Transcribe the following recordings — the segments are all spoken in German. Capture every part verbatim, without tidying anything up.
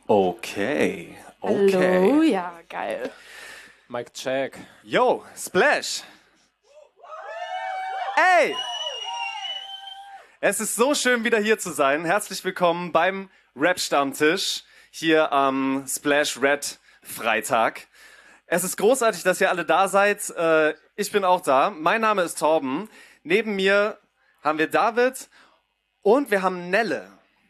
Okay, okay. Hallo, ja, geil. Mike Check. Yo, Splash. Ey! Es ist so schön, wieder hier zu sein. Herzlich willkommen beim Rap-Stammtisch hier am Splash Red Freitag. Es ist großartig, dass ihr alle da seid. Äh, ich bin auch da. Mein Name ist Torben. Neben mir haben wir David und wir haben Nelle.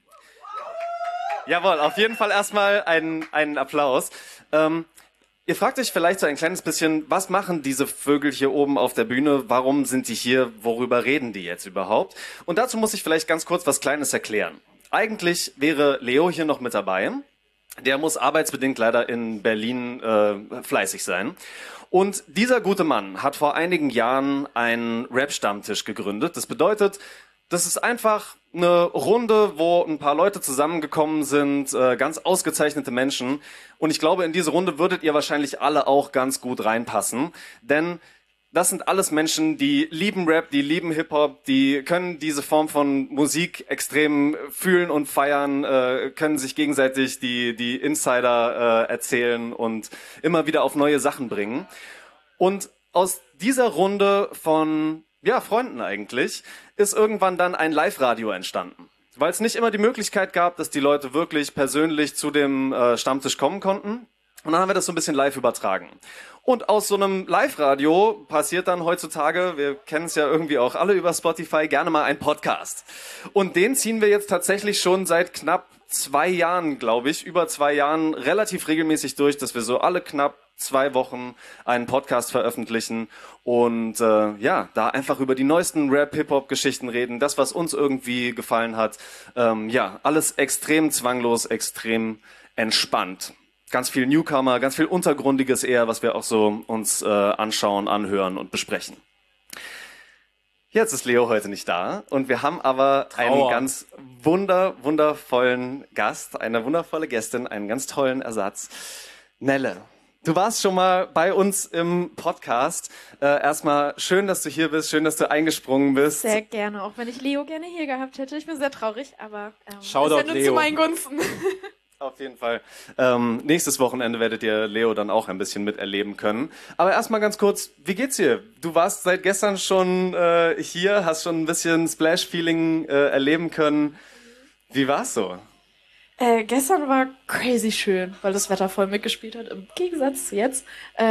Jawohl, auf jeden Fall erstmal einen, einen Applaus. Ähm, ihr fragt euch vielleicht so ein kleines bisschen, was machen diese Vögel hier oben auf der Bühne? Warum sind die hier? Worüber reden die jetzt überhaupt? Und dazu muss ich vielleicht ganz kurz was Kleines erklären. Eigentlich wäre Leo hier noch mit dabei. Der muss arbeitsbedingt leider in Berlin äh, fleißig sein. Und dieser gute Mann hat vor einigen Jahren einen Rap-Stammtisch gegründet. Das bedeutet, das ist einfach eine Runde, wo ein paar Leute zusammengekommen sind, äh, ganz ausgezeichnete Menschen. Und ich glaube, in diese Runde würdet ihr wahrscheinlich alle auch ganz gut reinpassen. Denn das sind alles Menschen, die lieben Rap, die lieben Hip-Hop, die können diese Form von Musik extrem fühlen und feiern, äh, können sich gegenseitig die, die Insider äh, erzählen und immer wieder auf neue Sachen bringen. Und aus dieser Runde von ja, Freunden eigentlich, ist irgendwann dann ein Live-Radio entstanden. Weil es nicht immer die Möglichkeit gab, dass die Leute wirklich persönlich zu dem äh, Stammtisch kommen konnten. Und dann haben wir das so ein bisschen live übertragen. Und aus so einem Live-Radio passiert dann heutzutage, wir kennen es ja irgendwie auch alle über Spotify, gerne mal ein Podcast. Und den ziehen wir jetzt tatsächlich schon seit knapp zwei Jahren, glaube ich, über zwei Jahren relativ regelmäßig durch, dass wir so alle knapp zwei Wochen einen Podcast veröffentlichen und äh, ja, da einfach über die neuesten Rap-Hip-Hop-Geschichten reden, das, was uns irgendwie gefallen hat. Ähm, ja, alles extrem zwanglos, extrem entspannt. Ganz viel Newcomer, ganz viel Untergrundiges eher, was wir auch so uns äh, anschauen, anhören und besprechen. Jetzt ist Leo heute nicht da und wir haben aber Trauer. einen ganz wunder, wundervollen Gast, eine wundervolle Gästin, einen ganz tollen Ersatz. Nelle. Du warst schon mal bei uns im Podcast. Äh, erstmal schön, dass du hier bist, schön, dass du eingesprungen bist. Sehr gerne, auch wenn ich Leo gerne hier gehabt hätte. Ich bin sehr traurig, aber ähm, Shoutout, ist ja nur Leo. zu meinen Gunsten. Auf jeden Fall. Ähm, nächstes Wochenende werdet ihr Leo dann auch ein bisschen miterleben können. Aber erstmal ganz kurz, wie geht's dir? Du warst seit gestern schon äh, hier, hast schon ein bisschen Splash-Feeling äh, erleben können. Wie war's so? Äh, gestern war crazy schön, weil das Wetter voll mitgespielt hat, im Gegensatz zu jetzt.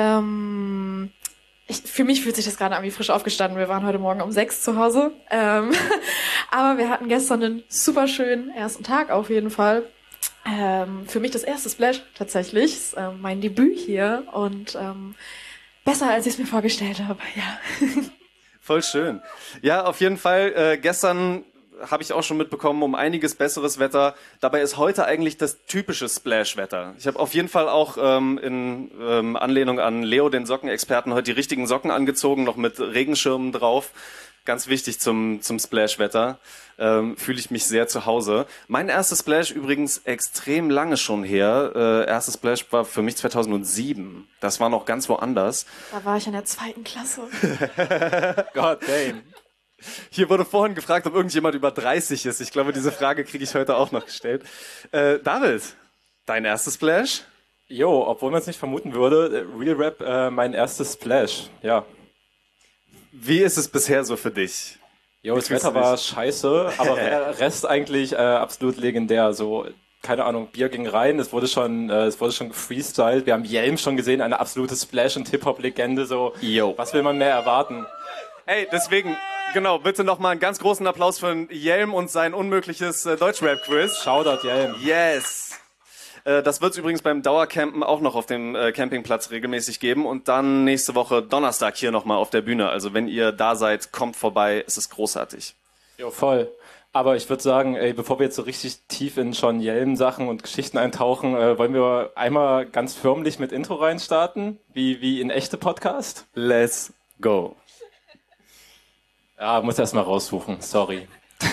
Ähm, ich, für mich fühlt sich das gerade an wie frisch aufgestanden. Wir waren heute Morgen um sechs zu Hause. Ähm, aber wir hatten gestern einen super schönen ersten Tag auf jeden Fall. Ähm, für mich das erste Splash tatsächlich. Das ist, äh, mein Debüt hier und ähm, besser, als ich es mir vorgestellt habe, ja. Voll schön. Ja, auf jeden Fall. Äh, gestern habe ich auch schon mitbekommen, um einiges besseres Wetter. Dabei ist heute eigentlich das typische Splash-Wetter. Ich habe auf jeden Fall auch ähm, in ähm, Anlehnung an Leo, den Sockenexperten, heute die richtigen Socken angezogen, noch mit Regenschirmen drauf. Ganz wichtig zum zum Splash-Wetter. Ähm, fühle ich mich sehr zu Hause. Mein erstes Splash übrigens extrem lange schon her. Äh, erstes Splash war für mich zweitausendsieben. Das war noch ganz woanders. Da war ich in der zweiten Klasse. God damn. Hier wurde vorhin gefragt, ob irgendjemand über dreißig ist. Ich glaube, diese Frage kriege ich heute auch noch gestellt. Äh, David, dein erstes Splash? Jo, obwohl man es nicht vermuten würde, Real Rap, äh, mein erstes Splash, ja. Wie ist es bisher so für dich? Jo, Wie das fühlst Wetter du dich? war scheiße, aber der Rest eigentlich äh, absolut legendär. So, keine Ahnung, Bier ging rein, es wurde schon, äh, es wurde schon gefreestylt. Wir haben Yelm schon gesehen, eine absolute Splash- und Hip-Hop-Legende. So, Jo. was will man mehr erwarten? Ey, deswegen, genau, bitte nochmal einen ganz großen Applaus für Yelm und sein unmögliches äh, Deutschrap-Quiz. Shoutout Yelm. Yes! Äh, das wird es übrigens beim Dauercampen auch noch auf dem äh, Campingplatz regelmäßig geben und dann nächste Woche Donnerstag hier nochmal auf der Bühne. Also wenn ihr da seid, kommt vorbei, es ist großartig. Jo, voll. Aber ich würde sagen, ey, bevor wir jetzt so richtig tief in schon Yelm-Sachen und Geschichten eintauchen, äh, wollen wir einmal ganz förmlich mit Intro reinstarten, wie, wie in echte Podcast? Let's go! Ja, muss erst mal raussuchen, sorry.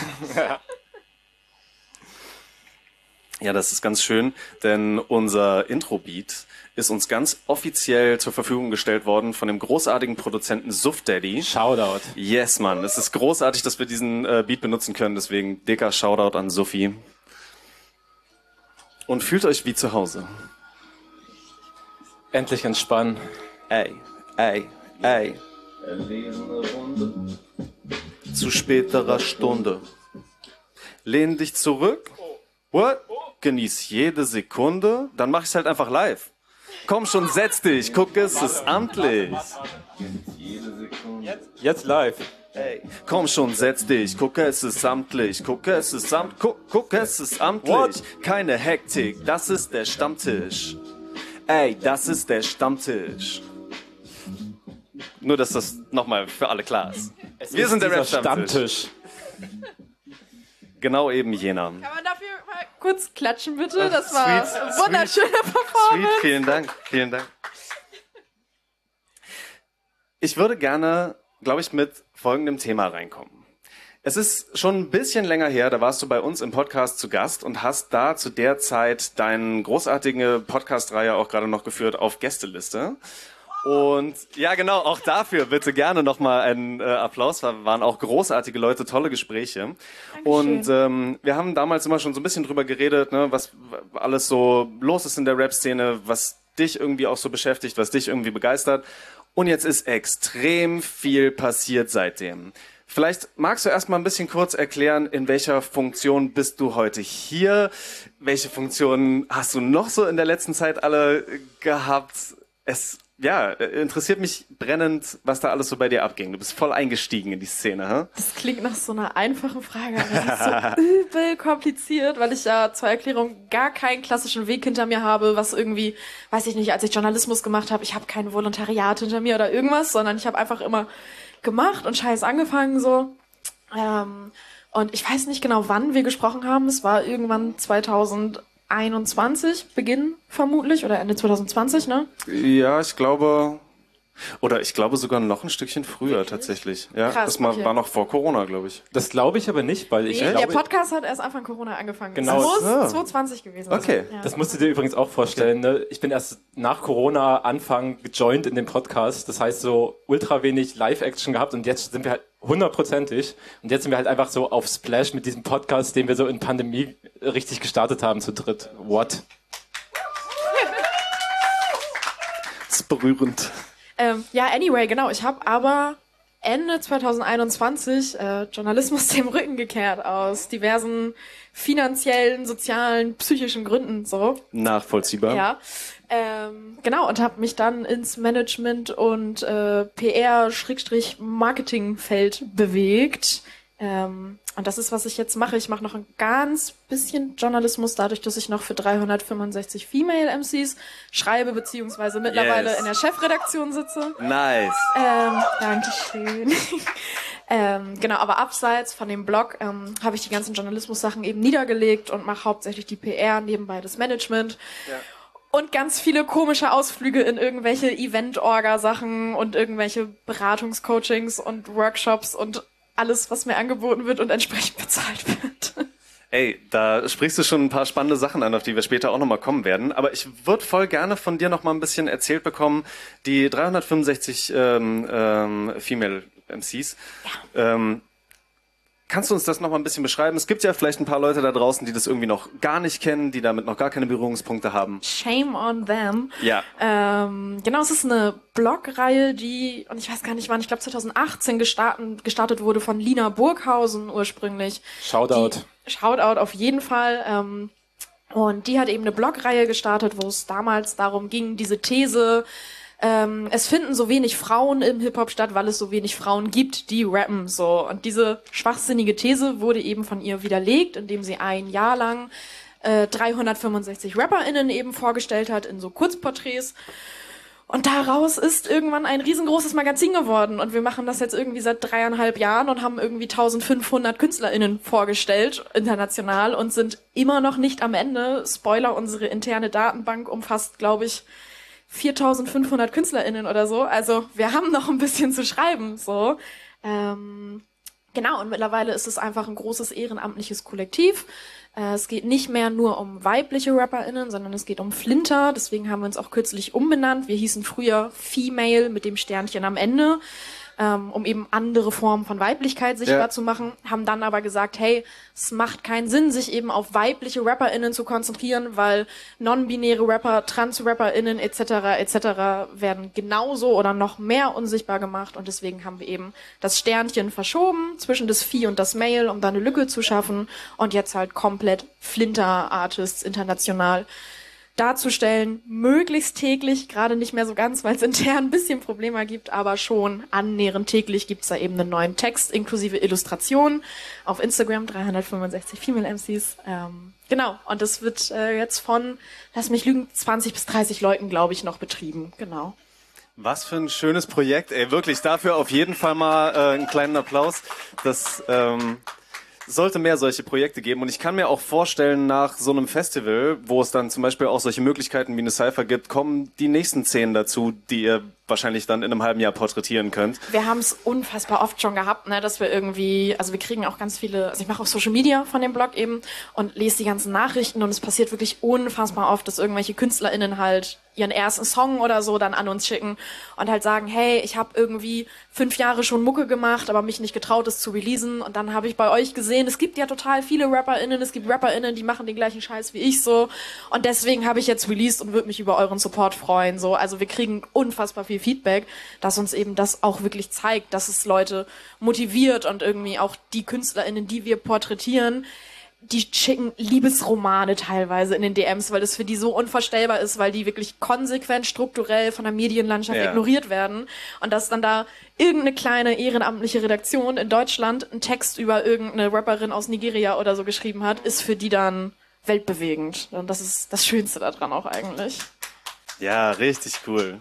Ja, das ist ganz schön, denn unser Intro-Beat ist uns ganz offiziell zur Verfügung gestellt worden von dem großartigen Produzenten Suff Daddy. Shoutout. Yes, Mann. Es ist großartig, dass wir diesen äh, Beat benutzen können, deswegen dicker Shoutout an Suffi. und fühlt euch wie zu Hause. Endlich entspannen. Ey, ey, ey. Erlesene Runde. Zu späterer Stunde. Lehn dich zurück. What? Genieß jede Sekunde. Dann mach ich's halt einfach live. Komm schon, setz dich. Guck, es ist amtlich. Jetzt live. Ey, komm schon, setz dich. Guck, es ist amtlich. Guck, es ist amt. Guck, guck, es ist amtlich. What? Keine Hektik. Das ist der Stammtisch. Ey, das ist der Stammtisch. Nur, dass das nochmal für alle klar ist. Es Wir ist sind der dieser Rap-Stammtisch. Genau eben jener. Kann man dafür mal kurz klatschen, bitte? Das Ach, war sweet, eine wunderschöne Performance. Sweet, vielen Dank, vielen Dank. Ich würde gerne, glaube ich, mit folgendem Thema reinkommen. Es ist schon ein bisschen länger her, da warst du bei uns im Podcast zu Gast und hast da zu der Zeit deine großartige Podcast-Reihe auch gerade noch geführt auf Gästeliste. Und ja, genau, auch dafür bitte gerne nochmal einen äh, Applaus. Da waren auch großartige Leute, tolle Gespräche. Dankeschön. Und ähm, wir haben damals immer schon so ein bisschen drüber geredet, ne, was alles so los ist in der Rap-Szene, was dich irgendwie auch so beschäftigt, was dich irgendwie begeistert. Und jetzt ist extrem viel passiert seitdem. Vielleicht magst du erst mal ein bisschen kurz erklären, in welcher Funktion bist du heute hier? Welche Funktionen hast du noch so in der letzten Zeit alle gehabt? Es Ja, interessiert mich brennend, was da alles so bei dir abging. Du bist voll eingestiegen in die Szene, hä? Das klingt nach so einer einfachen Frage, aber die ist so übel kompliziert, weil ich ja zur Erklärung gar keinen klassischen Weg hinter mir habe, was irgendwie, weiß ich nicht, als ich Journalismus gemacht habe, ich habe kein Volontariat hinter mir oder irgendwas, sondern ich habe einfach immer gemacht und scheiß angefangen so. Ähm, und ich weiß nicht genau, wann wir gesprochen haben. Es war irgendwann zweitausendeinundzwanzig, Beginn vermutlich, oder Ende zweitausendzwanzig, ne? Ja, ich glaube, oder ich glaube sogar noch ein Stückchen früher Wirklich? tatsächlich. Ja, Krass, das mal, okay. war noch vor Corona, glaube ich. Das glaube ich aber nicht, weil ich Nee, glaube, der Podcast hat erst Anfang Corona angefangen. Genau. Es muss Ah. zwanzig zwanzig gewesen Okay. sein. Ja. das musst du dir übrigens auch vorstellen. Ne? Ich bin erst nach Corona Anfang gejoint in den Podcast. Das heißt so ultra wenig Live-Action gehabt und jetzt sind wir halt hundertprozentig. Und jetzt sind wir halt einfach so auf Splash mit diesem Podcast, den wir so in Pandemie richtig gestartet haben zu dritt. What? Das ist berührend. Ähm, ja, anyway, genau. Ich habe aber Ende zweitausendeinundzwanzig äh, Journalismus dem Rücken gekehrt aus diversen finanziellen, sozialen, psychischen Gründen so. Nachvollziehbar. Ja, ähm, genau. Und habe mich dann ins Management und äh, P R-Marketing-Feld bewegt. Ähm, und das ist, was ich jetzt mache. Ich mache noch ein ganz bisschen Journalismus, dadurch, dass ich noch für dreihundertfünfundsechzig Female M Cs schreibe, beziehungsweise mittlerweile Yes. in der Chefredaktion sitze. Nice. Ähm, Dankeschön. ähm, genau, aber abseits von dem Blog ähm, habe ich die ganzen Journalismus-Sachen eben niedergelegt und mache hauptsächlich die P R, nebenbei das Management. Ja. Und ganz viele komische Ausflüge in irgendwelche Event-Orga-Sachen und irgendwelche Beratungscoachings und Workshops und alles, was mir angeboten wird und entsprechend bezahlt wird. Ey, da sprichst du schon ein paar spannende Sachen an, auf die wir später auch nochmal kommen werden. Aber ich würde voll gerne von dir nochmal ein bisschen erzählt bekommen, die dreihundertfünfundsechzig ähm, ähm, Female M Cs. Ja. Ähm, kannst du uns das nochmal ein bisschen beschreiben? Es gibt ja vielleicht ein paar Leute da draußen, die das irgendwie noch gar nicht kennen, die damit noch gar keine Berührungspunkte haben. Shame on them. Ja. Ähm, genau, es ist eine Blogreihe, die, und ich weiß gar nicht wann, ich glaube zweitausendachtzehn gestartet, gestartet wurde von Lina Burghausen ursprünglich. Shoutout. Die, Shoutout auf jeden Fall. Ähm, und die hat eben eine Blogreihe gestartet, wo es damals darum ging, diese These, ähm, es finden so wenig Frauen im Hip-Hop statt, weil es so wenig Frauen gibt, die rappen, so. Und diese schwachsinnige These wurde eben von ihr widerlegt, indem sie ein Jahr lang äh, dreihundertfünfundsechzig RapperInnen eben vorgestellt hat in so Kurzporträts. Und daraus ist irgendwann ein riesengroßes Magazin geworden. Und wir machen das jetzt irgendwie seit dreieinhalb Jahren und haben irgendwie eintausendfünfhundert KünstlerInnen vorgestellt, international, und sind immer noch nicht am Ende. Spoiler, unsere interne Datenbank umfasst, glaube ich, viertausendfünfhundert KünstlerInnen oder so. Also wir haben noch ein bisschen zu schreiben, so. Ähm, genau, und mittlerweile ist es einfach ein großes ehrenamtliches Kollektiv. Äh, es geht nicht mehr nur um weibliche RapperInnen, sondern es geht um Flinter. Deswegen haben wir uns auch kürzlich umbenannt. Wir hießen früher Female mit dem Sternchen am Ende. ähm, um eben andere Formen von Weiblichkeit sichtbar Ja. zu machen, haben dann aber gesagt, hey, es macht keinen Sinn, sich eben auf weibliche RapperInnen zu konzentrieren, weil non-binäre Rapper, Trans-RapperInnen et cetera et cetera werden genauso oder noch mehr unsichtbar gemacht und deswegen haben wir eben das Sternchen verschoben zwischen das Vieh und das Male, um da eine Lücke zu schaffen und jetzt halt komplett Flinter-Artists international darzustellen, möglichst täglich, gerade nicht mehr so ganz, weil es intern ein bisschen Probleme gibt, aber schon annähernd täglich gibt's da eben einen neuen Text inklusive Illustrationen auf Instagram, dreihundertfünfundsechzig Female M Cs. Ähm, genau, und das wird äh, jetzt von, lass mich lügen, zwanzig bis dreißig Leuten, glaube ich, noch betrieben. Genau. Was für ein schönes Projekt, ey, wirklich. Dafür auf jeden Fall mal äh, einen kleinen Applaus. Das ähm, sollte mehr solche Projekte geben. Und ich kann mir auch vorstellen, nach so einem Festival, wo es dann zum Beispiel auch solche Möglichkeiten wie eine Cypher gibt, kommen die nächsten Szenen dazu, die ihr wahrscheinlich dann in einem halben Jahr porträtieren könnt. Wir haben es unfassbar oft schon gehabt, ne, dass wir irgendwie, also wir kriegen auch ganz viele, also ich mache auch Social Media von dem Blog eben und lese die ganzen Nachrichten und es passiert wirklich unfassbar oft, dass irgendwelche KünstlerInnen halt ihren ersten Song oder so dann an uns schicken und halt sagen, hey, ich habe irgendwie fünf Jahre schon Mucke gemacht, aber mich nicht getraut, es zu releasen und dann habe ich bei euch gesehen, es gibt ja total viele RapperInnen, es gibt RapperInnen, die machen den gleichen Scheiß wie ich so und deswegen habe ich jetzt released und würde mich über euren Support freuen, so, also wir kriegen unfassbar viel Feedback, dass uns eben das auch wirklich zeigt, dass es Leute motiviert und irgendwie auch die KünstlerInnen, die wir porträtieren, die schicken Liebesromane teilweise in den D Ms, weil das für die so unvorstellbar ist, weil die wirklich konsequent strukturell von der Medienlandschaft Ja. ignoriert werden und dass dann da irgendeine kleine ehrenamtliche Redaktion in Deutschland einen Text über irgendeine Rapperin aus Nigeria oder so geschrieben hat, ist für die dann weltbewegend. Und das ist das Schönste daran auch eigentlich. Ja, richtig cool.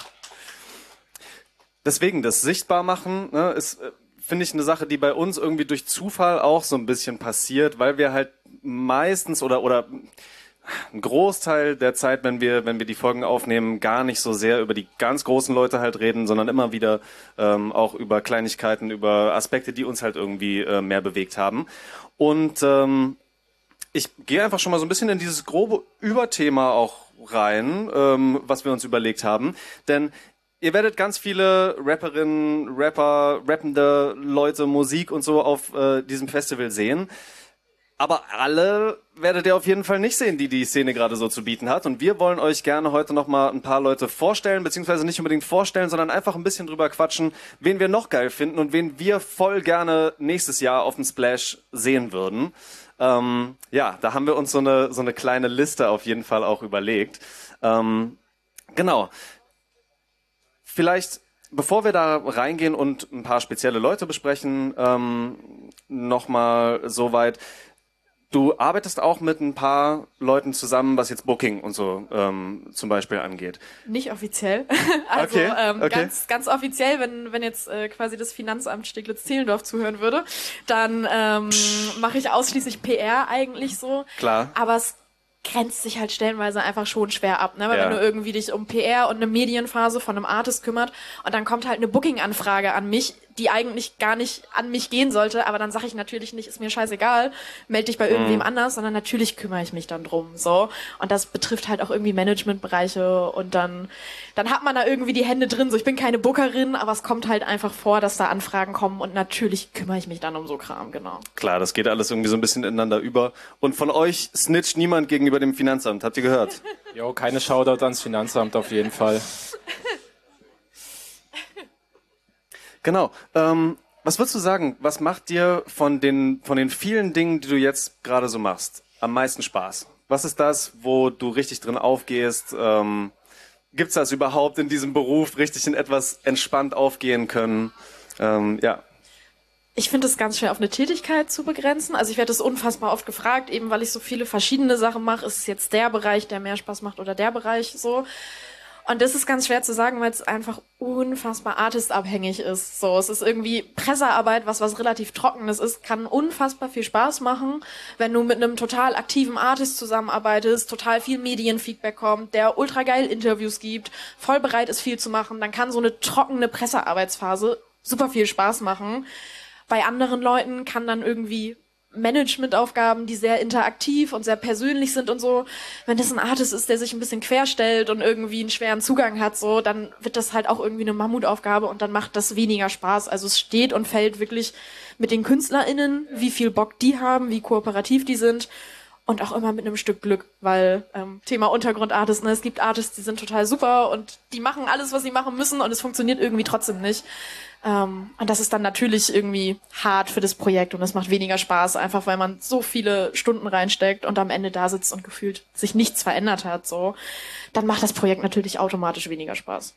Deswegen, das Sichtbarmachen, ne, ist, äh, finde ich, eine Sache, die bei uns irgendwie durch Zufall auch so ein bisschen passiert, weil wir halt meistens oder oder ein Großteil der Zeit, wenn wir wenn wir die Folgen aufnehmen, gar nicht so sehr über die ganz großen Leute halt reden, sondern immer wieder ähm, auch über Kleinigkeiten, über Aspekte, die uns halt irgendwie äh, mehr bewegt haben. Und ähm, ich gehe einfach schon mal so ein bisschen in dieses grobe Überthema auch rein, ähm, was wir uns überlegt haben, denn ihr werdet ganz viele Rapperinnen, Rapper, rappende Leute, Musik und so auf äh, diesem Festival sehen. Aber alle werdet ihr auf jeden Fall nicht sehen, die die Szene gerade so zu bieten hat. Und wir wollen euch gerne heute noch mal ein paar Leute vorstellen, beziehungsweise nicht unbedingt vorstellen, sondern einfach ein bisschen drüber quatschen, wen wir noch geil finden und wen wir voll gerne nächstes Jahr auf dem Splash sehen würden. Ähm, ja, da haben wir uns so eine, so eine kleine Liste auf jeden Fall auch überlegt. Ähm, genau. Vielleicht, bevor wir da reingehen und ein paar spezielle Leute besprechen, ähm, nochmal soweit. Du arbeitest auch mit ein paar Leuten zusammen, was jetzt Booking und so ähm, zum Beispiel angeht. Nicht offiziell. Also Okay, ähm, okay. ganz ganz offiziell, wenn wenn jetzt äh, quasi das Finanzamt Steglitz-Zehlendorf zuhören würde, dann ähm, mache ich ausschließlich P R eigentlich so. Klar. Aber es grenzt sich halt stellenweise einfach schon schwer ab, ne? Weil Ja. wenn du irgendwie dich um P R und eine Medienphase von einem Artist kümmert und dann kommt halt eine Booking-Anfrage an mich, die eigentlich gar nicht an mich gehen sollte, aber dann sage ich natürlich nicht, ist mir scheißegal, melde dich bei irgendwem anders, sondern natürlich kümmere ich mich dann drum, so. Und das betrifft halt auch irgendwie Managementbereiche und dann, dann hat man da irgendwie die Hände drin, so. Ich bin keine Bookerin, aber es kommt halt einfach vor, dass da Anfragen kommen und natürlich kümmere ich mich dann um so Kram, genau. Klar, das geht alles irgendwie so ein bisschen ineinander über. Und von euch snitcht niemand gegenüber dem Finanzamt, habt ihr gehört? Jo, keine Shoutout ans Finanzamt auf jeden Fall. Genau. Ähm, was würdest du sagen, was macht dir von den, von den vielen Dingen, die du jetzt gerade so machst, am meisten Spaß? Was ist das, wo du richtig drin aufgehst? Ähm, gibt's das überhaupt in diesem Beruf, richtig in etwas entspannt aufgehen können? Ähm, ja. Ich finde es ganz schwer auf eine Tätigkeit zu begrenzen. Also ich werde das unfassbar oft gefragt, eben weil ich so viele verschiedene Sachen mache. Ist es jetzt der Bereich, der mehr Spaß macht oder der Bereich so? Und das ist ganz schwer zu sagen, weil es einfach unfassbar artistabhängig ist. So, es ist irgendwie Pressearbeit, was was relativ Trockenes ist, kann unfassbar viel Spaß machen, wenn du mit einem total aktiven Artist zusammenarbeitest, total viel Medienfeedback kommt, der ultra geil Interviews gibt, voll bereit ist, viel zu machen. Dann kann so eine trockene Pressearbeitsphase super viel Spaß machen. Bei anderen Leuten kann dann irgendwie Managementaufgaben, die sehr interaktiv und sehr persönlich sind und so. Wenn das ein Artist ist, der sich ein bisschen querstellt und irgendwie einen schweren Zugang hat, so, dann wird das halt auch irgendwie eine Mammutaufgabe und dann macht das weniger Spaß. Also es steht und fällt wirklich mit den KünstlerInnen, wie viel Bock die haben, wie kooperativ die sind und auch immer mit einem Stück Glück, weil ähm, Thema Untergrundartist, ne, es gibt Artists, die sind total super und die machen alles, was sie machen müssen und es funktioniert irgendwie trotzdem nicht. Ähm, und das ist dann natürlich irgendwie hart für das Projekt und es macht weniger Spaß, einfach weil man so viele Stunden reinsteckt und am Ende da sitzt und gefühlt sich nichts verändert hat, so. Dann macht das Projekt natürlich automatisch weniger Spaß.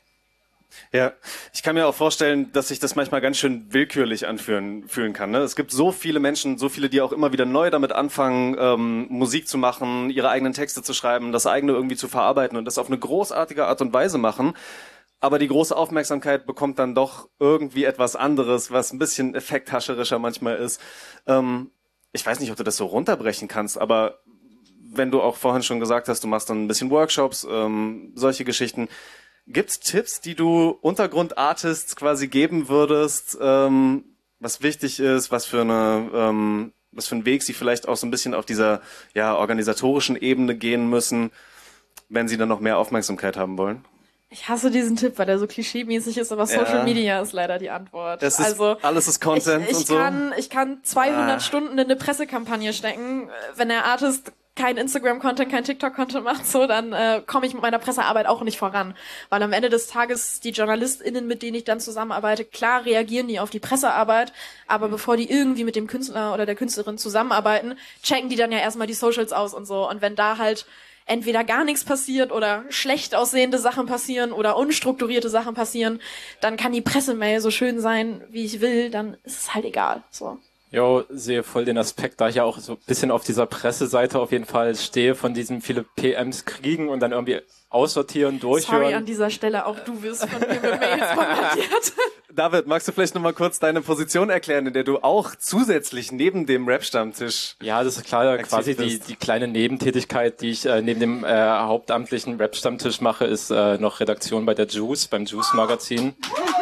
Ja, ich kann mir auch vorstellen, dass sich das manchmal ganz schön willkürlich anfühlen fühlen kann. Ne? Es gibt so viele Menschen, so viele, die auch immer wieder neu damit anfangen, ähm, Musik zu machen, ihre eigenen Texte zu schreiben, das eigene irgendwie zu verarbeiten und das auf eine großartige Art und Weise machen. Aber die große Aufmerksamkeit bekommt dann doch irgendwie etwas anderes, was ein bisschen effekthascherischer manchmal ist. Ähm, ich weiß nicht, ob du das so runterbrechen kannst, aber wenn du auch vorhin schon gesagt hast, du machst dann ein bisschen Workshops, ähm, solche Geschichten. Gibt's Tipps, die du Untergrundartists quasi geben würdest, ähm, was wichtig ist, was für eine, ähm, was für einen Weg sie vielleicht auch so ein bisschen auf dieser ja organisatorischen Ebene gehen müssen, wenn sie dann noch mehr Aufmerksamkeit haben wollen? Ich hasse diesen Tipp, weil der so klischeemäßig ist, aber Social Ja. Media ist leider die Antwort. Das ist, also alles ist Content ich, ich und so. Kann, ich kann zweihundert Ah. Stunden in eine Pressekampagne stecken. Wenn der Artist kein Instagram-Content, kein TikTok-Content macht, so, dann äh, komme ich mit meiner Pressearbeit auch nicht voran. Weil am Ende des Tages die JournalistInnen, mit denen ich dann zusammenarbeite, klar reagieren die auf die Pressearbeit, aber bevor die irgendwie mit dem Künstler oder der Künstlerin zusammenarbeiten, checken die dann ja erstmal die Socials aus und so. Und wenn da halt entweder gar nichts passiert oder schlecht aussehende Sachen passieren oder unstrukturierte Sachen passieren, dann kann die Pressemail so schön sein, wie ich will, dann ist es halt egal. So. Jo, sehe voll den Aspekt, da ich ja auch so ein bisschen auf dieser Presseseite auf jeden Fall stehe, von diesen viele P Ms kriegen und dann irgendwie aussortieren, durchhören. Sorry an dieser Stelle, auch du wirst von mir mit Mails bombardiert. David, magst du vielleicht nochmal kurz deine Position erklären, in der du auch zusätzlich neben dem Rap-Stammtisch... Ja, das ist klar, quasi die, bist? die kleine Nebentätigkeit, die ich äh, neben dem äh, hauptamtlichen Rap-Stammtisch mache, ist äh, noch Redaktion bei der Juice, beim Juice-Magazin.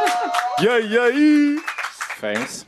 Ja, ja, ja. Thanks.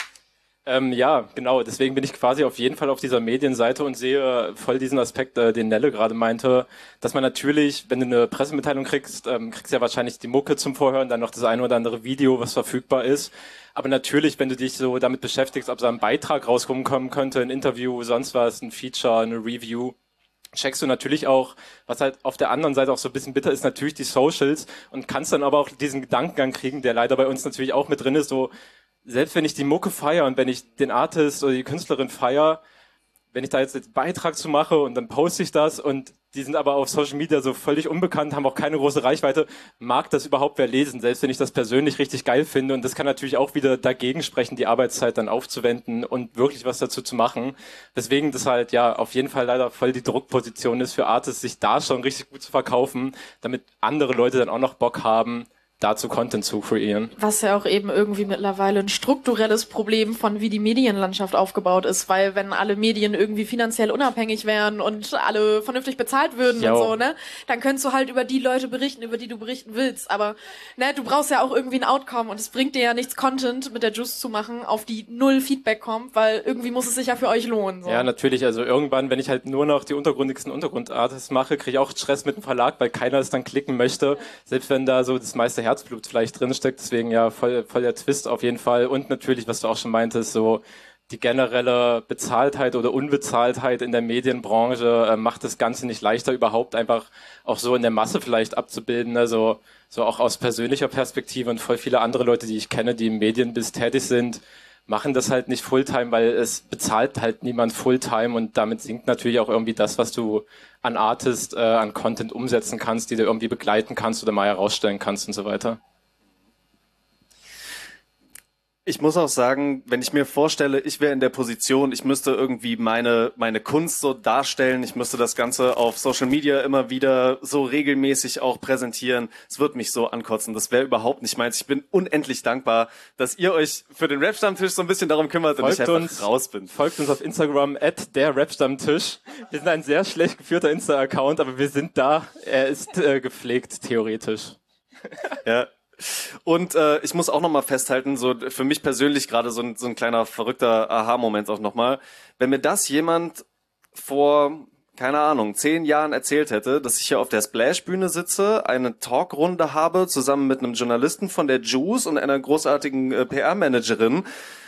Ähm, ja, genau, deswegen bin ich quasi auf jeden Fall auf dieser Medienseite und sehe voll diesen Aspekt, äh, den Nelle gerade meinte, dass man natürlich, wenn du eine Pressemitteilung kriegst, ähm, kriegst du ja wahrscheinlich die Mucke zum Vorhören, dann noch das eine oder andere Video, was verfügbar ist. Aber natürlich, wenn du dich so damit beschäftigst, ob so ein Beitrag rauskommen könnte, ein Interview, sonst was, ein Feature, eine Review, checkst du natürlich auch, was halt auf der anderen Seite auch so ein bisschen bitter ist, natürlich die Socials und kannst dann aber auch diesen Gedankengang kriegen, der leider bei uns natürlich auch mit drin ist, so, selbst wenn ich die Mucke feiere und wenn ich den Artist oder die Künstlerin feiere, wenn ich da jetzt einen Beitrag zu mache und dann poste ich das und die sind aber auf Social Media so völlig unbekannt, haben auch keine große Reichweite, mag das überhaupt wer lesen, selbst wenn ich das persönlich richtig geil finde und das kann natürlich auch wieder dagegen sprechen, die Arbeitszeit dann aufzuwenden und wirklich was dazu zu machen. Deswegen das halt ja auf jeden Fall leider voll die Druckposition ist für Artists, sich da schon richtig gut zu verkaufen, damit andere Leute dann auch noch Bock haben, dazu Content zu kreieren. Was ja auch eben irgendwie mittlerweile ein strukturelles Problem von wie die Medienlandschaft aufgebaut ist, weil wenn alle Medien irgendwie finanziell unabhängig wären und alle vernünftig bezahlt würden Jo. und so, ne, dann könntest du halt über die Leute berichten, über die du berichten willst. Aber ne, du brauchst ja auch irgendwie ein Outcome und es bringt dir ja nichts, Content mit der Juice zu machen, auf die null Feedback kommt, weil irgendwie muss es sich ja für euch lohnen. So. Ja, natürlich. Also irgendwann, wenn ich halt nur noch die untergründigsten Untergrundartists mache, kriege ich auch Stress mit dem Verlag, weil keiner es dann klicken möchte. Selbst wenn da so das meiste Herzblut vielleicht drinsteckt. Deswegen ja voll, voll der Twist auf jeden Fall. Und natürlich, was du auch schon meintest, so die generelle Bezahltheit oder Unbezahltheit in der Medienbranche äh, macht das Ganze nicht leichter, überhaupt einfach auch so in der Masse vielleicht abzubilden. Also so auch aus persönlicher Perspektive und voll viele andere Leute, die ich kenne, die im Medienbiss tätig sind, machen das halt nicht Fulltime, weil es bezahlt halt niemand Fulltime und damit sinkt natürlich auch irgendwie das, was du an Artist, äh, an Content umsetzen kannst, die du irgendwie begleiten kannst oder mal herausstellen kannst und so weiter. Ich muss auch sagen, wenn ich mir vorstelle, ich wäre in der Position, ich müsste irgendwie meine meine Kunst so darstellen, ich müsste das Ganze auf Social Media immer wieder so regelmäßig auch präsentieren. Es wird mich so ankotzen, das wäre überhaupt nicht meins. Ich bin unendlich dankbar, dass ihr euch für den Rap-Stammtisch so ein bisschen darum kümmert und Folgt ich einfach uns, raus bin. Folgt uns auf Instagram at der Rap-Stammtisch. Wir sind ein sehr schlecht geführter Insta-Account, aber wir sind da. Er ist äh, gepflegt, theoretisch. Ja. Und äh, ich muss auch nochmal festhalten, so für mich persönlich gerade so ein, so ein kleiner verrückter Aha-Moment auch nochmal. Wenn mir das jemand vor, keine Ahnung, zehn Jahren erzählt hätte, dass ich hier auf der Splash-Bühne sitze, eine Talkrunde habe, zusammen mit einem Journalisten von der Juice und einer großartigen äh, P R-Managerin,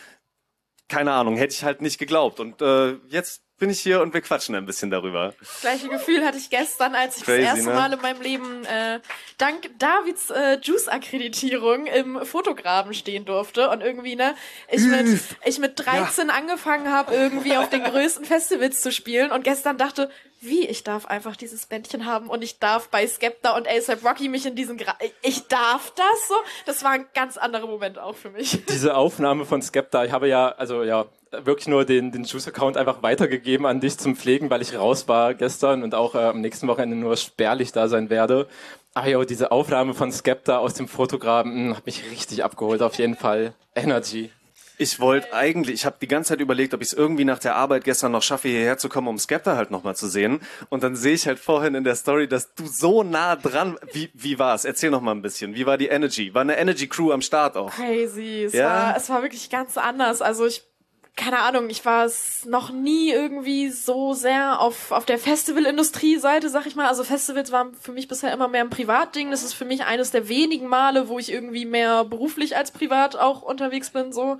keine Ahnung, hätte ich halt nicht geglaubt. Und äh, jetzt bin ich hier und wir quatschen ein bisschen darüber. Das gleiche Gefühl hatte ich gestern, als ich Crazy, das erste ne? Mal in meinem Leben äh, dank Davids äh, Juice-Akkreditierung im Fotograben stehen durfte und irgendwie, ne, ich mit, ich mit dreizehn ja. angefangen habe, irgendwie auf den größten Festivals zu spielen und gestern dachte, wie, ich darf einfach dieses Bändchen haben und ich darf bei Skepta und A$AP Rocky mich in diesen Gra ich darf das so? Das war ein ganz anderer Moment auch für mich. Diese Aufnahme von Skepta, ich habe ja, also ja, wirklich nur den, den Juice-Account einfach weitergegeben an dich zum Pflegen, weil ich raus war gestern und auch äh, am nächsten Wochenende nur spärlich da sein werde. Aber ja, diese Aufnahme von Skepta aus dem Fotograben mh, hat mich richtig abgeholt, auf jeden Fall. Energy. Ich wollte eigentlich, ich habe die ganze Zeit überlegt, ob ich es irgendwie nach der Arbeit gestern noch schaffe, hierher zu kommen, um Skepta halt nochmal zu sehen. Und dann sehe ich halt vorhin in der Story, dass du so nah dran, wie wie war's? Erzähl noch mal ein bisschen. Wie war die Energy? War eine Energy Crew am Start auch? Crazy. Es, ja? war, es war wirklich ganz anders. Also ich, keine Ahnung, ich war es noch nie irgendwie so sehr auf auf der Festivalindustrie-Seite, sag ich mal. Also Festivals waren für mich bisher immer mehr ein Privatding. Das ist für mich eines der wenigen Male, wo ich irgendwie mehr beruflich als privat auch unterwegs bin, so.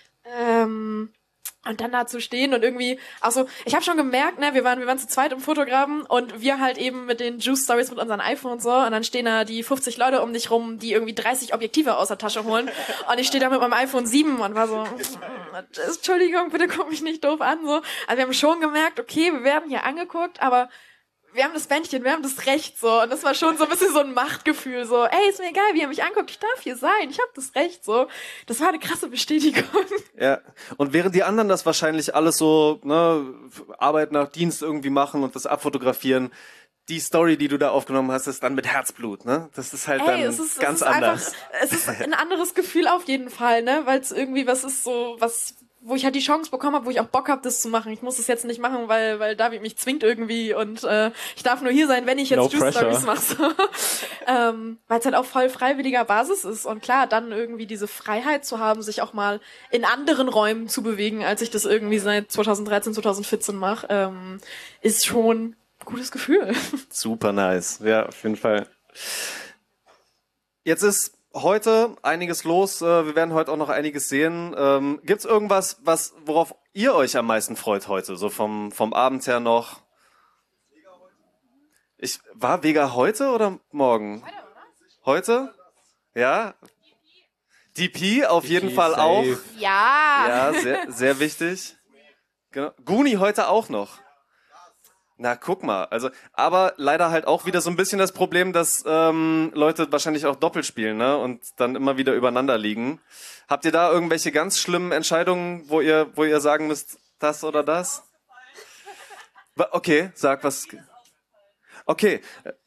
Ähm, und dann da zu stehen und irgendwie, also ich habe schon gemerkt, ne, wir waren wir waren zu zweit im Fotograben und wir halt eben mit den Juice Stories mit unseren iPhones so und dann stehen da die fünfzig Leute um dich rum, die irgendwie dreißig Objektive aus der Tasche holen und ich stehe da mit meinem iPhone sieben und war so, Entschuldigung, bitte guck mich nicht doof an, so. Also wir haben schon gemerkt, okay, wir werden hier angeguckt, aber wir haben das Bändchen, wir haben das Recht, so. Und das war schon so ein bisschen so ein Machtgefühl, so, ey, ist mir egal, wie ihr mich anguckt, ich darf hier sein, ich habe das Recht, so. Das war eine krasse Bestätigung. Ja, und während die anderen das wahrscheinlich alles so, ne, Arbeit nach Dienst irgendwie machen und das abfotografieren, die Story, die du da aufgenommen hast, ist dann mit Herzblut, ne? Das ist halt Ey, dann es ist, ganz es ist anders. Einfach, es ist ein anderes Gefühl auf jeden Fall, ne? Weil es irgendwie was ist so, was... wo ich halt die Chance bekommen habe, wo ich auch Bock habe, das zu machen. Ich muss das jetzt nicht machen, weil weil David mich zwingt irgendwie und äh, ich darf nur hier sein, wenn ich jetzt No Juice pressure. Stories mache. So. ähm, weil es halt auf voll freiwilliger Basis ist und klar, dann irgendwie diese Freiheit zu haben, sich auch mal in anderen Räumen zu bewegen, als ich das irgendwie seit zwanzig dreizehn, zwanzig vierzehn mache, ähm, ist schon ein gutes Gefühl. Super nice, ja, auf jeden Fall. Jetzt ist heute einiges los. Wir werden heute auch noch einiges sehen. Ähm, gibt's irgendwas, was, worauf ihr euch am meisten freut heute? So vom, vom Abend her noch? Ich, war Vega heute oder morgen? Heute? Ja? D P auf jeden Fall safe. auch. Ja. Ja, sehr, sehr wichtig. Genau. Guni heute auch noch. Na, guck mal. Also, aber leider halt auch wieder so ein bisschen das Problem, dass ähm, Leute wahrscheinlich auch doppelt spielen, ne? Und dann immer wieder übereinander liegen. Habt ihr da irgendwelche ganz schlimmen Entscheidungen, wo ihr, wo ihr sagen müsst, das oder das? Okay, sag was. Okay.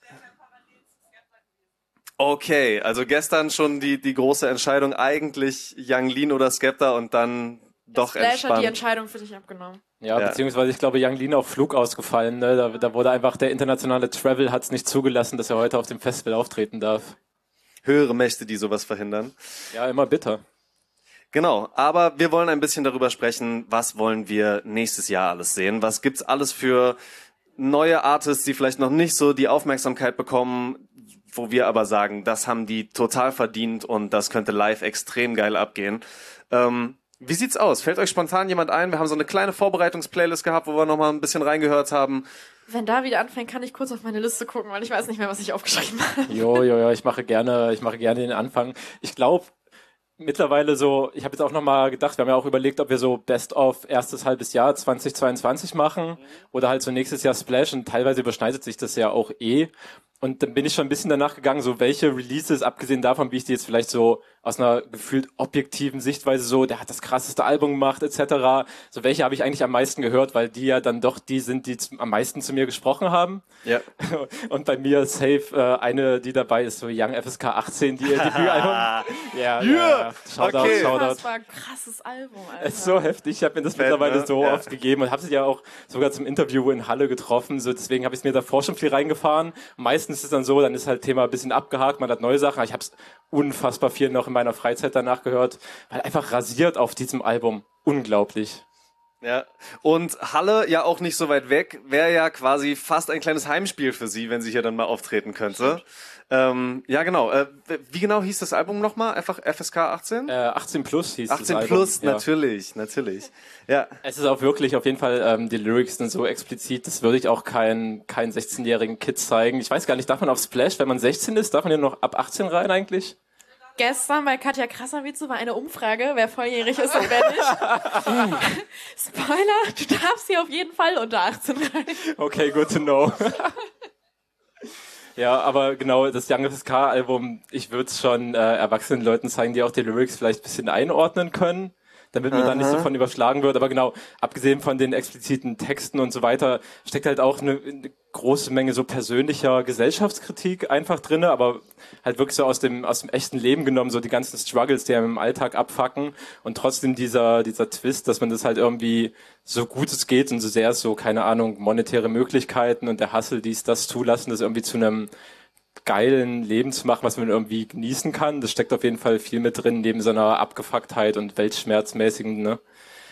Okay, also gestern schon die die große Entscheidung, eigentlich Yang Lean oder Skepta und dann doch Splash entspannt. hat die Entscheidung für dich abgenommen. Ja, Ja. beziehungsweise ich glaube, Yang Lean auf Flug ausgefallen. Ne? Da, da wurde einfach der internationale Travel hat es nicht zugelassen, dass er heute auf dem Festival auftreten darf. Höhere Mächte, die sowas verhindern. Ja, immer bitter. Genau, aber wir wollen ein bisschen darüber sprechen, was wollen wir nächstes Jahr alles sehen? Was gibt's alles für neue Artists, die vielleicht noch nicht so die Aufmerksamkeit bekommen, wo wir aber sagen, das haben die total verdient und das könnte live extrem geil abgehen. Ähm, Wie sieht's aus? Fällt euch spontan jemand ein? Wir haben so eine kleine Vorbereitungsplaylist gehabt, wo wir noch mal ein bisschen reingehört haben. Wenn David anfängt, kann ich kurz auf meine Liste gucken, weil ich weiß nicht mehr, was ich aufgeschrieben habe. Jo, jo, jo, ich mache gerne, ich mache gerne den Anfang. Ich glaube, mittlerweile so, ich habe jetzt auch nochmal gedacht, wir haben ja auch überlegt, ob wir so Best of erstes halbes Jahr zwanzig zweiundzwanzig machen oder halt so nächstes Jahr Splash und teilweise überschneidet sich das ja auch eh. Und dann bin ich schon ein bisschen danach gegangen, so welche Releases, abgesehen davon, wie ich die jetzt vielleicht so aus einer gefühlt objektiven Sichtweise so, der hat das krasseste Album gemacht, et cetera. So welche habe ich eigentlich am meisten gehört, weil die ja dann doch die sind, die am meisten zu mir gesprochen haben. Ja. Und bei mir safe äh, eine, die dabei ist, so Young F S K achtzehn, die ihr Debütalbum. Ja, ja, ja. Shoutout, Okay. Shoutout. Das war ein krasses Album, Alter. Es ist so heftig, ich habe mir das Fett, mittlerweile ne? so Ja. oft gegeben und habe sie ja auch sogar zum Interview in Halle getroffen, so deswegen habe ich mir davor schon viel reingefahren. Meistens ist es dann so, dann ist halt Thema ein bisschen abgehakt, man hat neue Sachen, aber ich habe es unfassbar viel noch in meiner Freizeit danach gehört, weil einfach rasiert auf diesem Album. Unglaublich. Ja, und Halle ja auch nicht so weit weg, wäre ja quasi fast ein kleines Heimspiel für sie, wenn sie hier dann mal auftreten könnte. Ähm, ja, genau. Äh, wie genau hieß das Album nochmal? Einfach F S K achtzehn? Äh, achtzehn plus hieß achtzehn das Album. plus, ja. natürlich, natürlich. Ja. Es ist auch wirklich auf jeden Fall, ähm, die Lyrics sind so explizit, das würde ich auch keinen keinen sechzehnjährigen Kid zeigen. Ich weiß gar nicht, darf man auf Splash, wenn man sechzehn ist, darf man ja noch ab achtzehn rein eigentlich? Gestern bei Katja Krasavice war eine Umfrage, wer volljährig ist und wer nicht. Spoiler, du darfst hier auf jeden Fall unter achtzehn rein. Okay, good to know. Ja, aber genau, das Young F S K-Album, ich würde es schon äh, erwachsenen Leuten zeigen, die auch die Lyrics vielleicht ein bisschen einordnen können, damit man da nicht so von überschlagen wird. Aber genau, abgesehen von den expliziten Texten und so weiter, steckt halt auch eine, eine große Menge so persönlicher Gesellschaftskritik einfach drinne, aber halt wirklich so aus dem aus dem echten Leben genommen, so die ganzen Struggles, die einem im Alltag abfacken und trotzdem dieser dieser Twist, dass man das halt irgendwie so gut es geht und so sehr es so, keine Ahnung, monetäre Möglichkeiten und der Hustle, dies, das zulassen, das irgendwie zu einem geilen Leben zu machen, was man irgendwie genießen kann. Das steckt auf jeden Fall viel mit drin, neben so einer Abgefucktheit und Weltschmerzmäßigen, ne?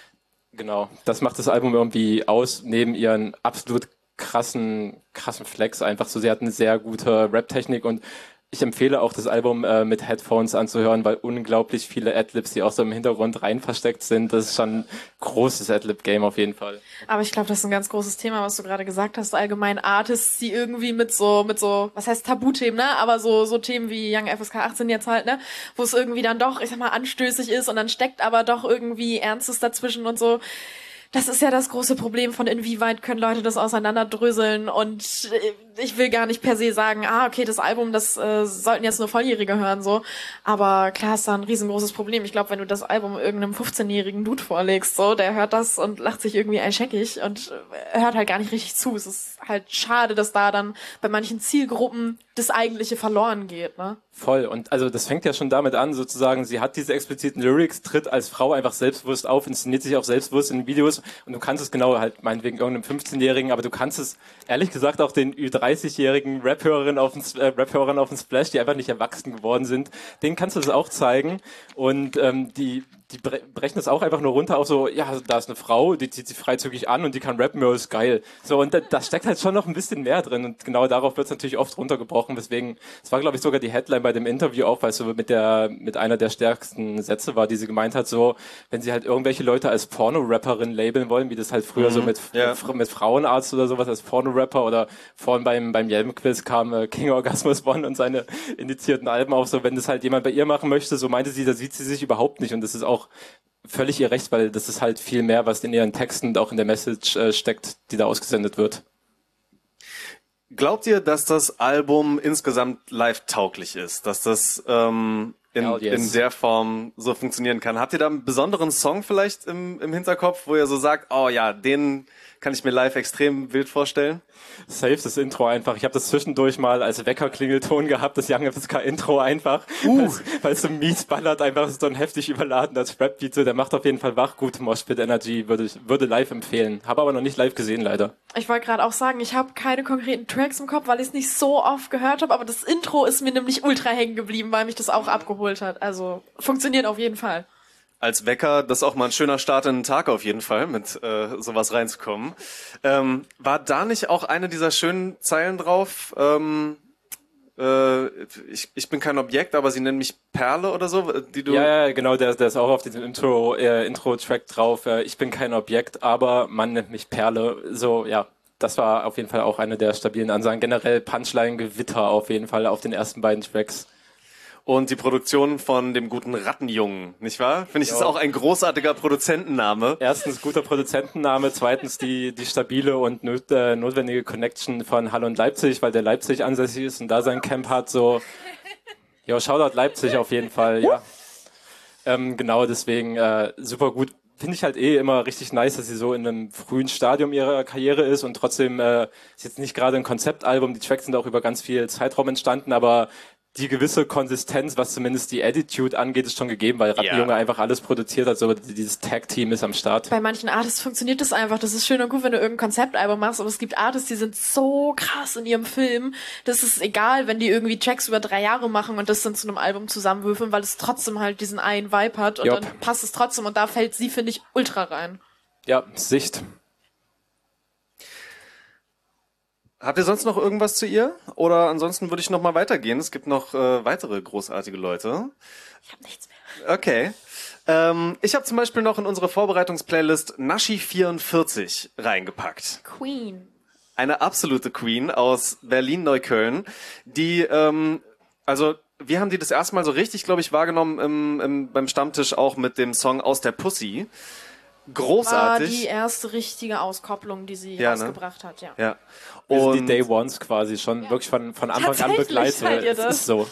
Genau. Das macht das Album irgendwie aus, neben ihren absolut krassen, krassen Flex einfach so. Sie hat eine sehr gute Rap-Technik und ich empfehle auch das Album äh, mit Headphones anzuhören, weil unglaublich viele Adlibs, die auch so im Hintergrund rein versteckt sind. Das ist schon ein großes Adlib-Game auf jeden Fall. Aber ich glaube, das ist ein ganz großes Thema, was du gerade gesagt hast. Allgemein Artists, die irgendwie mit so, mit so, was heißt Tabuthemen, ne? Aber so, so Themen wie Young F S K achtzehn jetzt halt, ne? Wo es irgendwie dann doch, ich sag mal, anstößig ist und dann steckt aber doch irgendwie Ernstes dazwischen und so. Das ist ja das große Problem von inwieweit können Leute das auseinanderdröseln und ich will gar nicht per se sagen, ah, okay, das Album, das äh, sollten jetzt nur Volljährige hören, so. Aber klar ist da ein riesengroßes Problem. Ich glaube, wenn du das Album irgendeinem fünfzehnjährigen Dude vorlegst, so, der hört das und lacht sich irgendwie einscheckig und hört halt gar nicht richtig zu. Es ist halt schade, dass da dann bei manchen Zielgruppen das Eigentliche verloren geht, ne? Voll. Und also das fängt ja schon damit an, sozusagen, sie hat diese expliziten Lyrics, tritt als Frau einfach selbstbewusst auf, inszeniert sich auch selbstbewusst in Videos und du kannst es genau halt meinetwegen irgendeinem fünfzehnjährigen, aber du kannst es ehrlich gesagt auch den Ü dreißigjährigen Rap-Hörerinnen auf dem äh, Rap-Hörern auf dem Splash, die einfach nicht erwachsen geworden sind, denen kannst du das auch zeigen und ähm, die die bre- brechen das auch einfach nur runter auf so, ja, da ist eine Frau, die zieht sich freizügig an und die kann rappen, ja, ist geil. So, und da, da steckt halt schon noch ein bisschen mehr drin und genau darauf wird es natürlich oft runtergebrochen, weswegen, es war glaube ich sogar die Headline bei dem Interview auch, weil es so mit der, mit einer der stärksten Sätze war, die sie gemeint hat, so, wenn sie halt irgendwelche Leute als Porno-Rapperin labeln wollen, wie das halt früher mhm, so mit, ja. mit, mit Frauenarzt oder sowas als Porno-Rapper oder vorhin beim, beim Yelm-Quiz kam äh, King Orgasmus One und seine indizierten Alben auf, so, wenn das halt jemand bei ihr machen möchte, so meinte sie, da sieht sie sich überhaupt nicht und das ist auch völlig ihr Recht, weil das ist halt viel mehr, was in ihren Texten und auch in der Message äh, steckt, die da ausgesendet wird. Glaubt ihr, dass das Album insgesamt live-tauglich ist? Dass das ähm, in, yes. in der Form so funktionieren kann? Habt ihr da einen besonderen Song vielleicht im, im Hinterkopf, wo ihr so sagt, oh ja, den kann ich mir live extrem wild vorstellen? Safe das Intro einfach. Ich habe das zwischendurch mal als Weckerklingelton gehabt, das Young F S K Intro einfach, uh. weil es so mies ballert, einfach so ein heftig überladen als Rap-Beat, so, der macht auf jeden Fall wach, gute Moshpit Energy, würde ich, würde live empfehlen. Habe aber noch nicht live gesehen, leider. Ich wollte gerade auch sagen, ich habe keine konkreten Tracks im Kopf, weil ich es nicht so oft gehört habe, aber das Intro ist mir nämlich ultra hängen geblieben, weil mich das auch abgeholt hat. Also funktioniert auf jeden Fall. Als Wecker, das ist auch mal ein schöner Start in den Tag auf jeden Fall, mit äh, sowas reinzukommen. Ähm, war da nicht auch eine dieser schönen Zeilen drauf? Ähm, äh, ich, ich bin kein Objekt, aber sie nennen mich Perle oder so, die du... Ja, ja, genau, der, der ist auch auf diesem Intro, äh, Intro-Track drauf. Äh, ich bin kein Objekt, aber man nennt mich Perle. So, ja, das war auf jeden Fall auch eine der stabilen Ansagen. Generell Punchline-Gewitter auf jeden Fall auf den ersten beiden Tracks. Und die Produktion von dem guten Rattenjungen, nicht wahr? Finde ich, jo. ist auch ein großartiger Produzentenname. Erstens guter Produzentenname, zweitens die die stabile und nöt, äh, notwendige Connection von Halle und Leipzig, weil der Leipzig ansässig ist und da sein Camp hat, so, ja, Shoutout Leipzig auf jeden Fall, ja. Ähm, genau, deswegen äh, super gut. Finde ich halt eh immer richtig nice, dass sie so in einem frühen Stadium ihrer Karriere ist und trotzdem äh, ist jetzt nicht gerade ein Konzeptalbum, die Tracks sind auch über ganz viel Zeitraum entstanden, aber die gewisse Konsistenz, was zumindest die Attitude angeht, ist schon gegeben, weil Rattenjunge Ja. einfach alles produziert hat, so dieses Tag-Team ist am Start. Bei manchen Artists funktioniert das einfach. Das ist schön und gut, wenn du irgendein Konzeptalbum machst, aber es gibt Artists, die sind so krass in ihrem Film, das ist egal, wenn die irgendwie Tracks über drei Jahre machen und das dann zu einem Album zusammenwürfeln, weil es trotzdem halt diesen einen Vibe hat und Jop. dann passt es trotzdem und da fällt sie, finde ich, ultra rein. Ja, Sicht. Habt ihr sonst noch irgendwas zu ihr? Oder ansonsten würde ich noch mal weitergehen. Es gibt noch äh, weitere großartige Leute. Ich habe nichts mehr. Okay. Ähm, ich habe zum Beispiel noch in unsere Vorbereitungsplaylist Naschi vierundvierzig reingepackt. Queen. Eine absolute Queen aus Berlin-Neukölln, die, ähm, also wir haben die das erste Mal so richtig, glaube ich, wahrgenommen im, im, beim Stammtisch auch mit dem Song Aus der Pussy. War Großartig. die erste richtige Auskopplung, die sie Ja, ne? rausgebracht hat, ja. Ja. Wir sind Und die Day Ones quasi schon wirklich von, von Anfang an Tatsächlich begleitet. seid ihr Es das? ist so.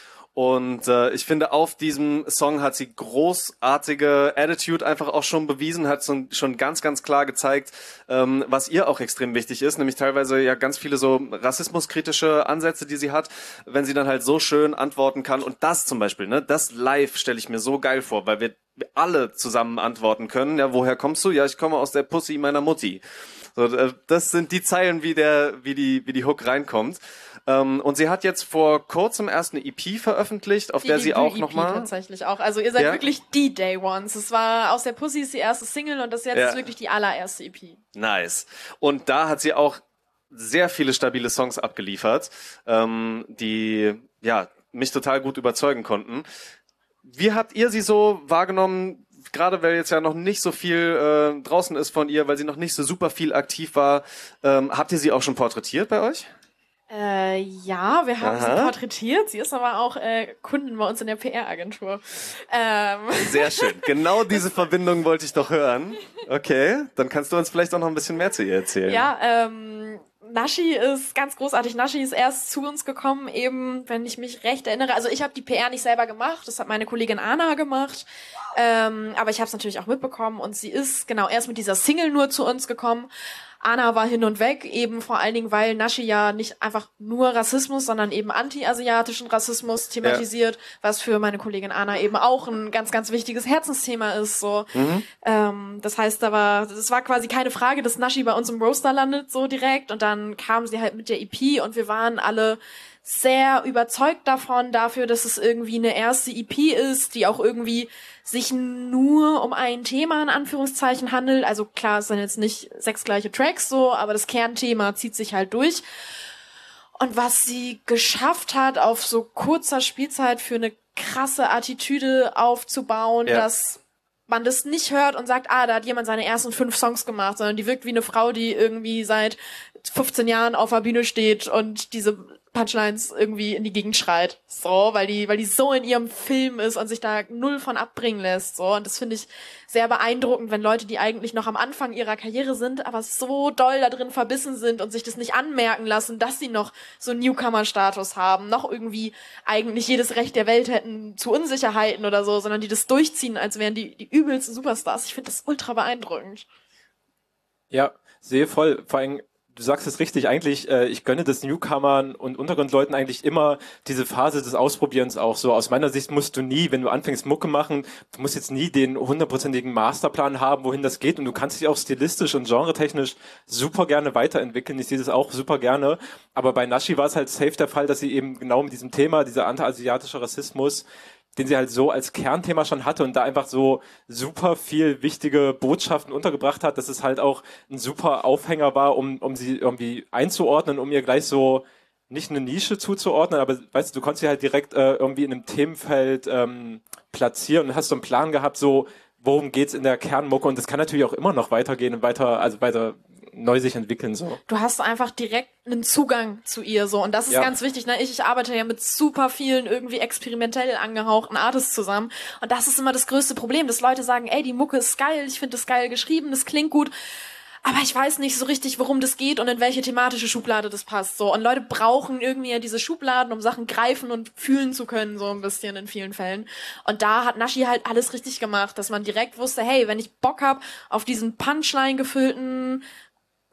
Und äh, ich finde, auf diesem Song hat sie großartige Attitude einfach auch schon bewiesen, hat so, schon ganz, ganz klar gezeigt, ähm, was ihr auch extrem wichtig ist, nämlich teilweise ja ganz viele so rassismuskritische Ansätze, die sie hat, wenn sie dann halt so schön antworten kann. Und das zum Beispiel, ne, das live stelle ich mir so geil vor, weil wir alle zusammen antworten können. Ja, woher kommst du? Ja, ich komme aus der Pussy meiner Mutti. So, äh, das sind die Zeilen, wie der, wie die, wie die Hook reinkommt. Ähm, und sie hat jetzt vor kurzem erst eine E P veröffentlicht, auf Die der sie auch Debüt-E P nochmal. tatsächlich auch. Also ihr seid Ja? wirklich die Day Ones. Es war aus der Pussy ist die erste Single und das jetzt Ja. ist wirklich die allererste E P. Nice. Und da hat sie auch sehr viele stabile Songs abgeliefert, ähm, die ja mich total gut überzeugen konnten. Wie habt ihr sie so wahrgenommen? Gerade weil jetzt ja noch nicht so viel äh, draußen ist von ihr, weil sie noch nicht so super viel aktiv war. Ähm, habt ihr sie auch schon porträtiert bei euch? Äh, ja, wir haben Aha. sie porträtiert. Sie ist aber auch äh, Kundin bei uns in der P R-Agentur. Ähm, Sehr schön. Genau diese Verbindung wollte ich doch hören. Okay, dann kannst du uns vielleicht auch noch ein bisschen mehr zu ihr erzählen. ja, ähm, Naschi ist ganz großartig. Naschi ist erst zu uns gekommen, eben, wenn ich mich recht erinnere. Also ich habe die P R nicht selber gemacht, das hat meine Kollegin Anna gemacht. Ähm, aber ich habe es natürlich auch mitbekommen und sie ist genau erst mit dieser Single nur zu uns gekommen. Anna war hin und weg, eben vor allen Dingen, weil Naschi ja nicht einfach nur Rassismus, sondern eben anti-asiatischen Rassismus thematisiert, ja. Was für meine Kollegin Anna eben auch ein ganz, ganz wichtiges Herzensthema ist. So, mhm. ähm, das heißt, da war, das war quasi keine Frage, dass Naschi bei uns im Roaster landet so direkt. Und dann kam sie halt mit der E P und wir waren alle sehr überzeugt davon, dafür, dass es irgendwie eine erste E P ist, die auch irgendwie sich nur um ein Thema in Anführungszeichen handelt. Also klar, es sind jetzt nicht sechs gleiche Tracks so, aber das Kernthema zieht sich halt durch. Und was sie geschafft hat, auf so kurzer Spielzeit für eine krasse Attitüde aufzubauen, ja. Dass man das nicht hört und sagt, ah, da hat jemand seine ersten fünf Songs gemacht, sondern die wirkt wie eine Frau, die irgendwie seit fünfzehn Jahren auf der Bühne steht und diese Punchlines irgendwie in die Gegend schreit. So, weil die, weil die so in ihrem Film ist und sich da null von abbringen lässt. So, und das finde ich sehr beeindruckend, wenn Leute, die eigentlich noch am Anfang ihrer Karriere sind, aber so doll da drin verbissen sind und sich das nicht anmerken lassen, dass sie noch so Newcomer-Status haben, noch irgendwie eigentlich jedes Recht der Welt hätten zu Unsicherheiten oder so, sondern die das durchziehen, als wären die, die übelsten Superstars. Ich finde das ultra beeindruckend. Ja, sehe voll. Vor allem, du sagst es richtig, eigentlich, äh, ich gönne das Newcomern und Untergrundleuten eigentlich immer diese Phase des Ausprobierens auch so. Aus meiner Sicht musst du nie, wenn du anfängst Mucke machen, du musst jetzt nie den hundertprozentigen Masterplan haben, wohin das geht, und du kannst dich auch stilistisch und genretechnisch super gerne weiterentwickeln. Ich sehe das auch super gerne, aber bei Naschi war es halt safe der Fall, dass sie eben genau mit diesem Thema, dieser anti-asiatische Rassismus, den sie halt so als Kernthema schon hatte und da einfach so super viel wichtige Botschaften untergebracht hat, dass es halt auch ein super Aufhänger war, um um sie irgendwie einzuordnen, um ihr gleich so nicht eine Nische zuzuordnen, aber weißt du, du konntest sie halt direkt äh, irgendwie in einem Themenfeld ähm, platzieren und hast so einen Plan gehabt, so worum geht's in der Kernmucke, und das kann natürlich auch immer noch weitergehen und weiter, also weiter neu sich entwickeln, so. Du hast einfach direkt einen Zugang zu ihr, so. Und das ist ja. ganz wichtig, ne? Ich, ich arbeite ja mit super vielen irgendwie experimentell angehauchten Artists zusammen. Und das ist immer das größte Problem, dass Leute sagen, ey, die Mucke ist geil, ich finde das geil geschrieben, das klingt gut. Aber ich weiß nicht so richtig, worum das geht und in welche thematische Schublade das passt, so. Und Leute brauchen irgendwie ja diese Schubladen, um Sachen greifen und fühlen zu können, so ein bisschen in vielen Fällen. Und da hat Naschi halt alles richtig gemacht, dass man direkt wusste, hey, wenn ich Bock hab auf diesen Punchline gefüllten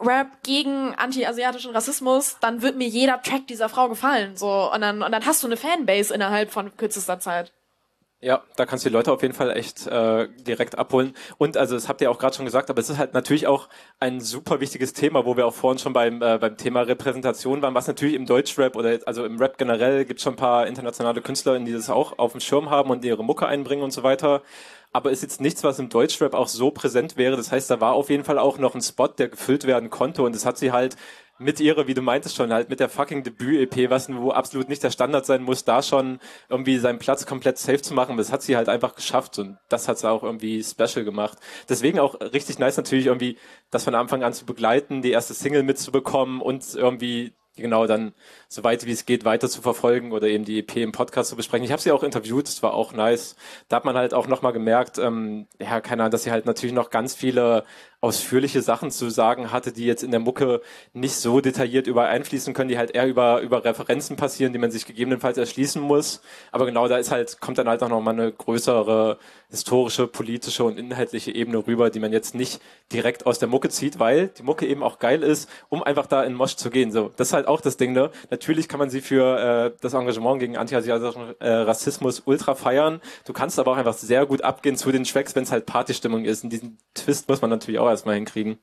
Rap gegen anti-asiatischen Rassismus, dann wird mir jeder Track dieser Frau gefallen, so. Und dann, und dann hast du eine Fanbase innerhalb von kürzester Zeit. Ja, da kannst du die Leute auf jeden Fall echt äh, direkt abholen. Und also das habt ihr auch gerade schon gesagt, aber es ist halt natürlich auch ein super wichtiges Thema, wo wir auch vorhin schon beim äh, beim Thema Repräsentation waren, was natürlich im Deutschrap oder jetzt, also im Rap generell gibt es schon ein paar internationale KünstlerInnen, die das auch auf dem Schirm haben und ihre Mucke einbringen und so weiter. Aber ist jetzt nichts, was im Deutschrap auch so präsent wäre. Das heißt, da war auf jeden Fall auch noch ein Spot, der gefüllt werden konnte und das hat sie halt mit ihrer, wie du meintest schon, halt mit der fucking Debüt-E P, was wo absolut nicht der Standard sein muss, da schon irgendwie seinen Platz komplett safe zu machen. Das hat sie halt einfach geschafft und das hat sie auch irgendwie special gemacht. Deswegen auch richtig nice natürlich irgendwie, das von Anfang an zu begleiten, die erste Single mitzubekommen und irgendwie genau dann so weit wie es geht weiter zu verfolgen oder eben die E P im Podcast zu besprechen. Ich habe sie auch interviewt, das war auch nice. Da hat man halt auch nochmal gemerkt, ähm, ja, keine Ahnung, dass sie halt natürlich noch ganz viele ausführliche Sachen zu sagen hatte, die jetzt in der Mucke nicht so detailliert über einfließen können, die halt eher über über Referenzen passieren, die man sich gegebenenfalls erschließen muss. Aber genau, da ist halt kommt dann halt auch nochmal eine größere historische, politische und inhaltliche Ebene rüber, die man jetzt nicht direkt aus der Mucke zieht, weil die Mucke eben auch geil ist, um einfach da in Mosch zu gehen. So, das ist halt auch das Ding, ne? Natürlich kann man sie für äh, das Engagement gegen anti-asiatischen äh, Rassismus ultra feiern. Du kannst aber auch einfach sehr gut abgehen zu den Tracks, wenn es halt Partystimmung ist. Und diesen Twist muss man natürlich auch erstmal hinkriegen.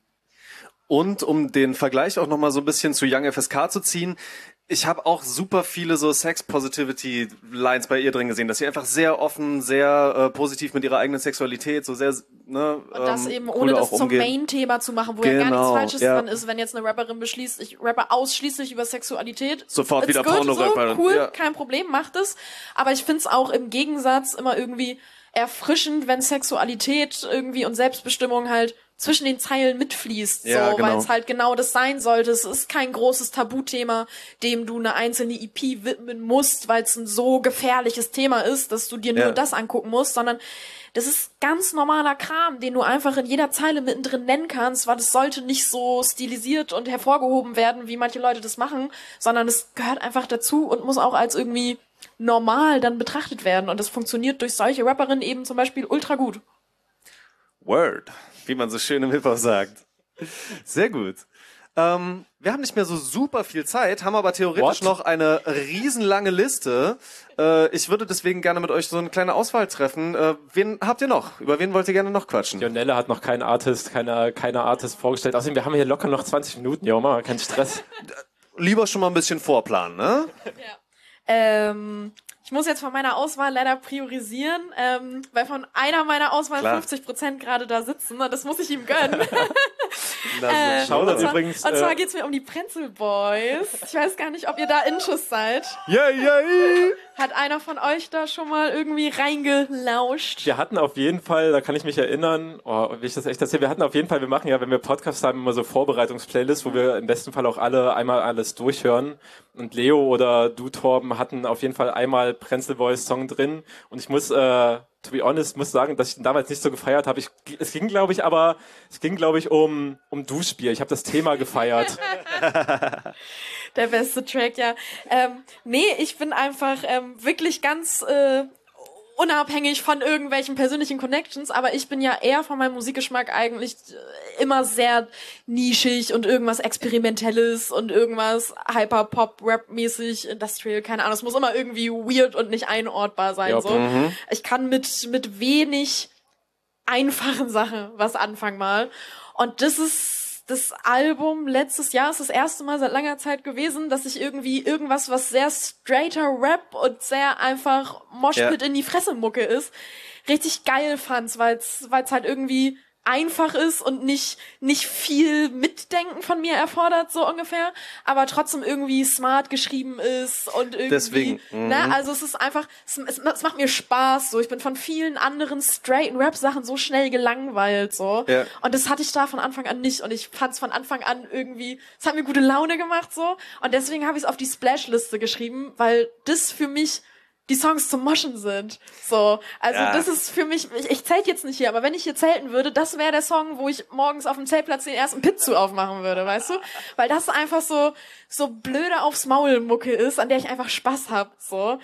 Und um den Vergleich auch nochmal so ein bisschen zu Young F S K zu ziehen, ich habe auch super viele so Sex-Positivity-Lines bei ihr drin gesehen, dass sie einfach sehr offen, sehr äh, positiv mit ihrer eigenen Sexualität, so sehr, ne, und das ähm, eben ohne das zum umgehen. Main-Thema zu machen, wo Genau, ja gar nichts Falsches ja. dran ist, wenn jetzt eine Rapperin beschließt, ich rappe ausschließlich über Sexualität. Sofort It's wieder good, Porno-Rapperin. So, cool, Ja. kein Problem, macht es. Aber ich find's auch im Gegensatz immer irgendwie erfrischend, wenn Sexualität irgendwie und Selbstbestimmung halt zwischen den Zeilen mitfließt, Ja, so, genau. weil es halt genau das sein sollte. Es ist kein großes Tabuthema, dem du eine einzelne E P widmen musst, weil es ein so gefährliches Thema ist, dass du dir nur Ja. das angucken musst, sondern das ist ganz normaler Kram, den du einfach in jeder Zeile mittendrin nennen kannst, weil es sollte nicht so stilisiert und hervorgehoben werden, wie manche Leute das machen, sondern es gehört einfach dazu und muss auch als irgendwie normal dann betrachtet werden. Und das funktioniert durch solche Rapperinnen eben zum Beispiel ultra gut. Word, wie man so schön im Hip-Hop sagt. Sehr gut. Ähm, wir haben nicht mehr so super viel Zeit, haben aber theoretisch What? noch eine riesenlange Liste. Äh, ich würde deswegen gerne mit euch so eine kleine Auswahl treffen. Äh, wen habt ihr noch? Über wen wollt ihr gerne noch quatschen? Jonelle hat noch keinen Artist, keine, keine Artist vorgestellt. Außerdem, wir haben hier locker noch zwanzig Minuten, ja, machen wir keinen Stress. Lieber schon mal ein bisschen vorplanen, ne? Ja. Ähm, ich muss jetzt von meiner Auswahl leider priorisieren, ähm, weil von einer meiner Auswahl Klar. fünfzig Prozent gerade da sitzen und das muss ich ihm gönnen. Na, Äh, Schau und das zwar, übrigens, und zwar äh, geht's mir um die Pretzel Boys. Ich weiß gar nicht, ob ihr da Inchus seid. Yeah, yeah, yeah. Hat einer von euch da schon mal irgendwie reingelauscht? Wir hatten auf jeden Fall, da kann ich mich erinnern, oh, wie ich das echt erzähle, wir hatten auf jeden Fall, wir machen ja, wenn wir Podcasts haben, immer so Vorbereitungsplaylists, wo wir im besten Fall auch alle einmal alles durchhören. Und Leo oder du, Torben, hatten auf jeden Fall einmal Pretzel Boys Song drin. Und ich muss, äh, to be honest, muss sagen, dass ich ihn damals nicht so gefeiert habe. Ich, es ging, glaube ich, aber, es ging, glaube ich, um, um Duschbier. Ich habe das Thema gefeiert. Der beste Track, ja. Ähm, nee, ich bin einfach ähm, wirklich ganz äh, unabhängig von irgendwelchen persönlichen Connections, aber ich bin ja eher von meinem Musikgeschmack eigentlich äh, immer sehr nischig und irgendwas Experimentelles und irgendwas Hyper-Pop-Rap-mäßig, Industrial, keine Ahnung. Es muss immer irgendwie weird und nicht einordbar sein. Ja, So. Ich kann mit mit wenig einfachen Sachen was anfangen mal. Und das ist das Album letztes Jahr ist das erste Mal seit langer Zeit gewesen, dass ich irgendwie irgendwas, was sehr straighter Rap und sehr einfach Moshpit Ja. in die Fresse Mucke ist, richtig geil fand, weil es halt irgendwie einfach ist und nicht nicht viel Mitdenken von mir erfordert, so ungefähr, aber trotzdem irgendwie smart geschrieben ist und irgendwie, Deswegen, mhm. ne, also es ist einfach, es, es, es macht mir Spaß, so, ich bin von vielen anderen straighten Rap-Sachen so schnell gelangweilt, so, Ja. und das hatte ich da von Anfang an nicht und ich fand es von Anfang an irgendwie, es hat mir gute Laune gemacht, so, und deswegen habe ich es auf die Splash-Liste geschrieben, weil das für mich die Songs zum Moschen sind. So, also Ja. das ist für mich, ich, ich zählt jetzt nicht hier, aber wenn ich hier zelten würde, das wäre der Song, wo ich morgens auf dem Zeltplatz den ersten Pit zu aufmachen würde, weißt du? Weil das einfach so so blöde aufs Maul Mucke ist, an der ich einfach Spaß hab, so.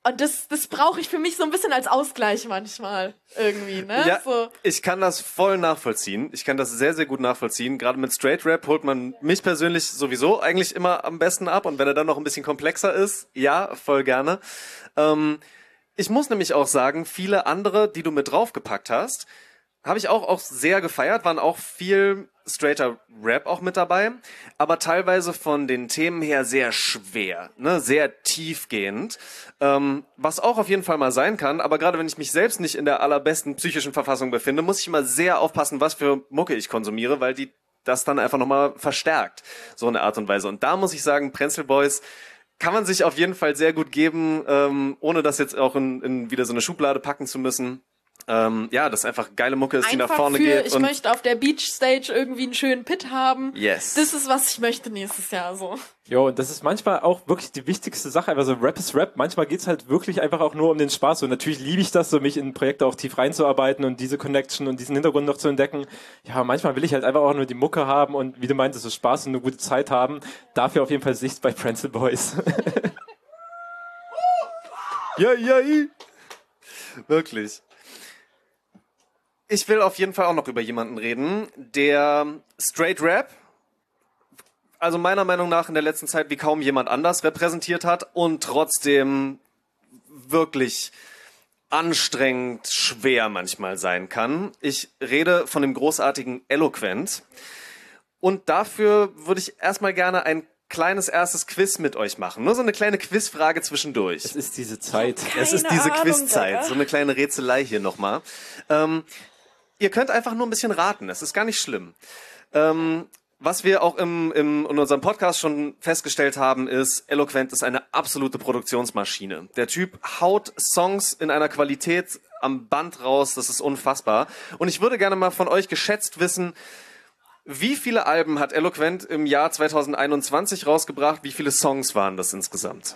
Und das, das brauche ich für mich so ein bisschen als Ausgleich manchmal irgendwie, ne? Ja, so. ich kann das voll nachvollziehen. Ich kann das sehr, sehr gut nachvollziehen. Gerade mit Straight Rap holt man mich persönlich sowieso eigentlich immer am besten ab. Und wenn er dann noch ein bisschen komplexer ist, ja, voll gerne. Ähm, ich muss nämlich auch sagen, viele andere, die du mit draufgepackt hast, habe ich auch, auch sehr gefeiert, waren auch viel straighter Rap auch mit dabei, aber teilweise von den Themen her sehr schwer, ne, sehr tiefgehend, ähm, was auch auf jeden Fall mal sein kann, aber gerade wenn ich mich selbst nicht in der allerbesten psychischen Verfassung befinde, muss ich immer sehr aufpassen, was für Mucke ich konsumiere, weil die das dann einfach nochmal verstärkt, so eine Art und Weise. Und da muss ich sagen, Prenzl Boys kann man sich auf jeden Fall sehr gut geben, ähm, ohne das jetzt auch in, in wieder so eine Schublade packen zu müssen. Ähm, ja, das ist einfach geile Mucke ist, die nach vorne für, geht. Ich und möchte auf der Beach Stage irgendwie einen schönen Pit haben. Yes. Das ist, was ich möchte nächstes Jahr so. Jo, und das ist manchmal auch wirklich die wichtigste Sache. Einfach so Rap ist Rap. Manchmal geht's halt wirklich einfach auch nur um den Spaß. Und natürlich liebe ich das, so mich in Projekte auch tief reinzuarbeiten und diese Connection und diesen Hintergrund noch zu entdecken. Ja, manchmal will ich halt einfach auch nur die Mucke haben und wie du meintest, so Spaß und eine gute Zeit haben. Dafür auf jeden Fall Sicht bei Prenzl Boys. Ja, ja, ja. Wirklich. Ich will auf jeden Fall auch noch über jemanden reden, der Straight Rap, also meiner Meinung nach in der letzten Zeit wie kaum jemand anders repräsentiert hat und trotzdem wirklich anstrengend schwer manchmal sein kann. Ich rede von dem großartigen Eloquent. Und dafür würde ich erstmal gerne ein kleines erstes Quiz mit euch machen. Nur so eine kleine Quizfrage zwischendurch. Es ist diese Zeit. Es ist diese Ahnung, Quizzeit. Digga. So eine kleine Rätselei hier nochmal. Ähm, ihr könnt einfach nur ein bisschen raten. Es ist gar nicht schlimm. Ähm, was wir auch im, im, in unserem Podcast schon festgestellt haben, ist, Eloquent ist eine absolute Produktionsmaschine. Der Typ haut Songs in einer Qualität am Band raus, das ist unfassbar. Und ich würde gerne mal von euch geschätzt wissen, wie viele Alben hat Eloquent im Jahr zwanzig einundzwanzig rausgebracht? Wie viele Songs waren das insgesamt?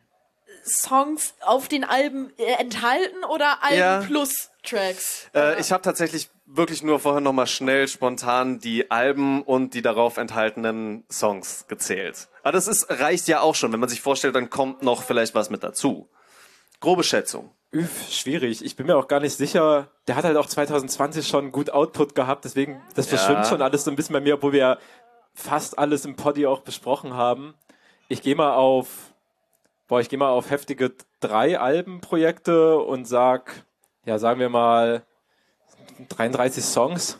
Songs auf den Alben äh, enthalten oder Alben Ja. plus Tracks? Äh, ich habe tatsächlich wirklich nur vorher nochmal schnell spontan die Alben und die darauf enthaltenen Songs gezählt. Aber das ist, reicht ja auch schon. Wenn man sich vorstellt, dann kommt noch vielleicht was mit dazu. Grobe Schätzung. Üff, schwierig. Ich bin mir auch gar nicht sicher. Der hat halt auch zwanzig zwanzig schon gut Output gehabt, deswegen, das verschwimmt Ja. schon alles so ein bisschen bei mir, obwohl wir ja fast alles im Poddy auch besprochen haben. Ich gehe mal auf, boah, ich gehe mal auf heftige drei Albenprojekte und sag, ja, sagen wir mal dreiunddreißig Songs.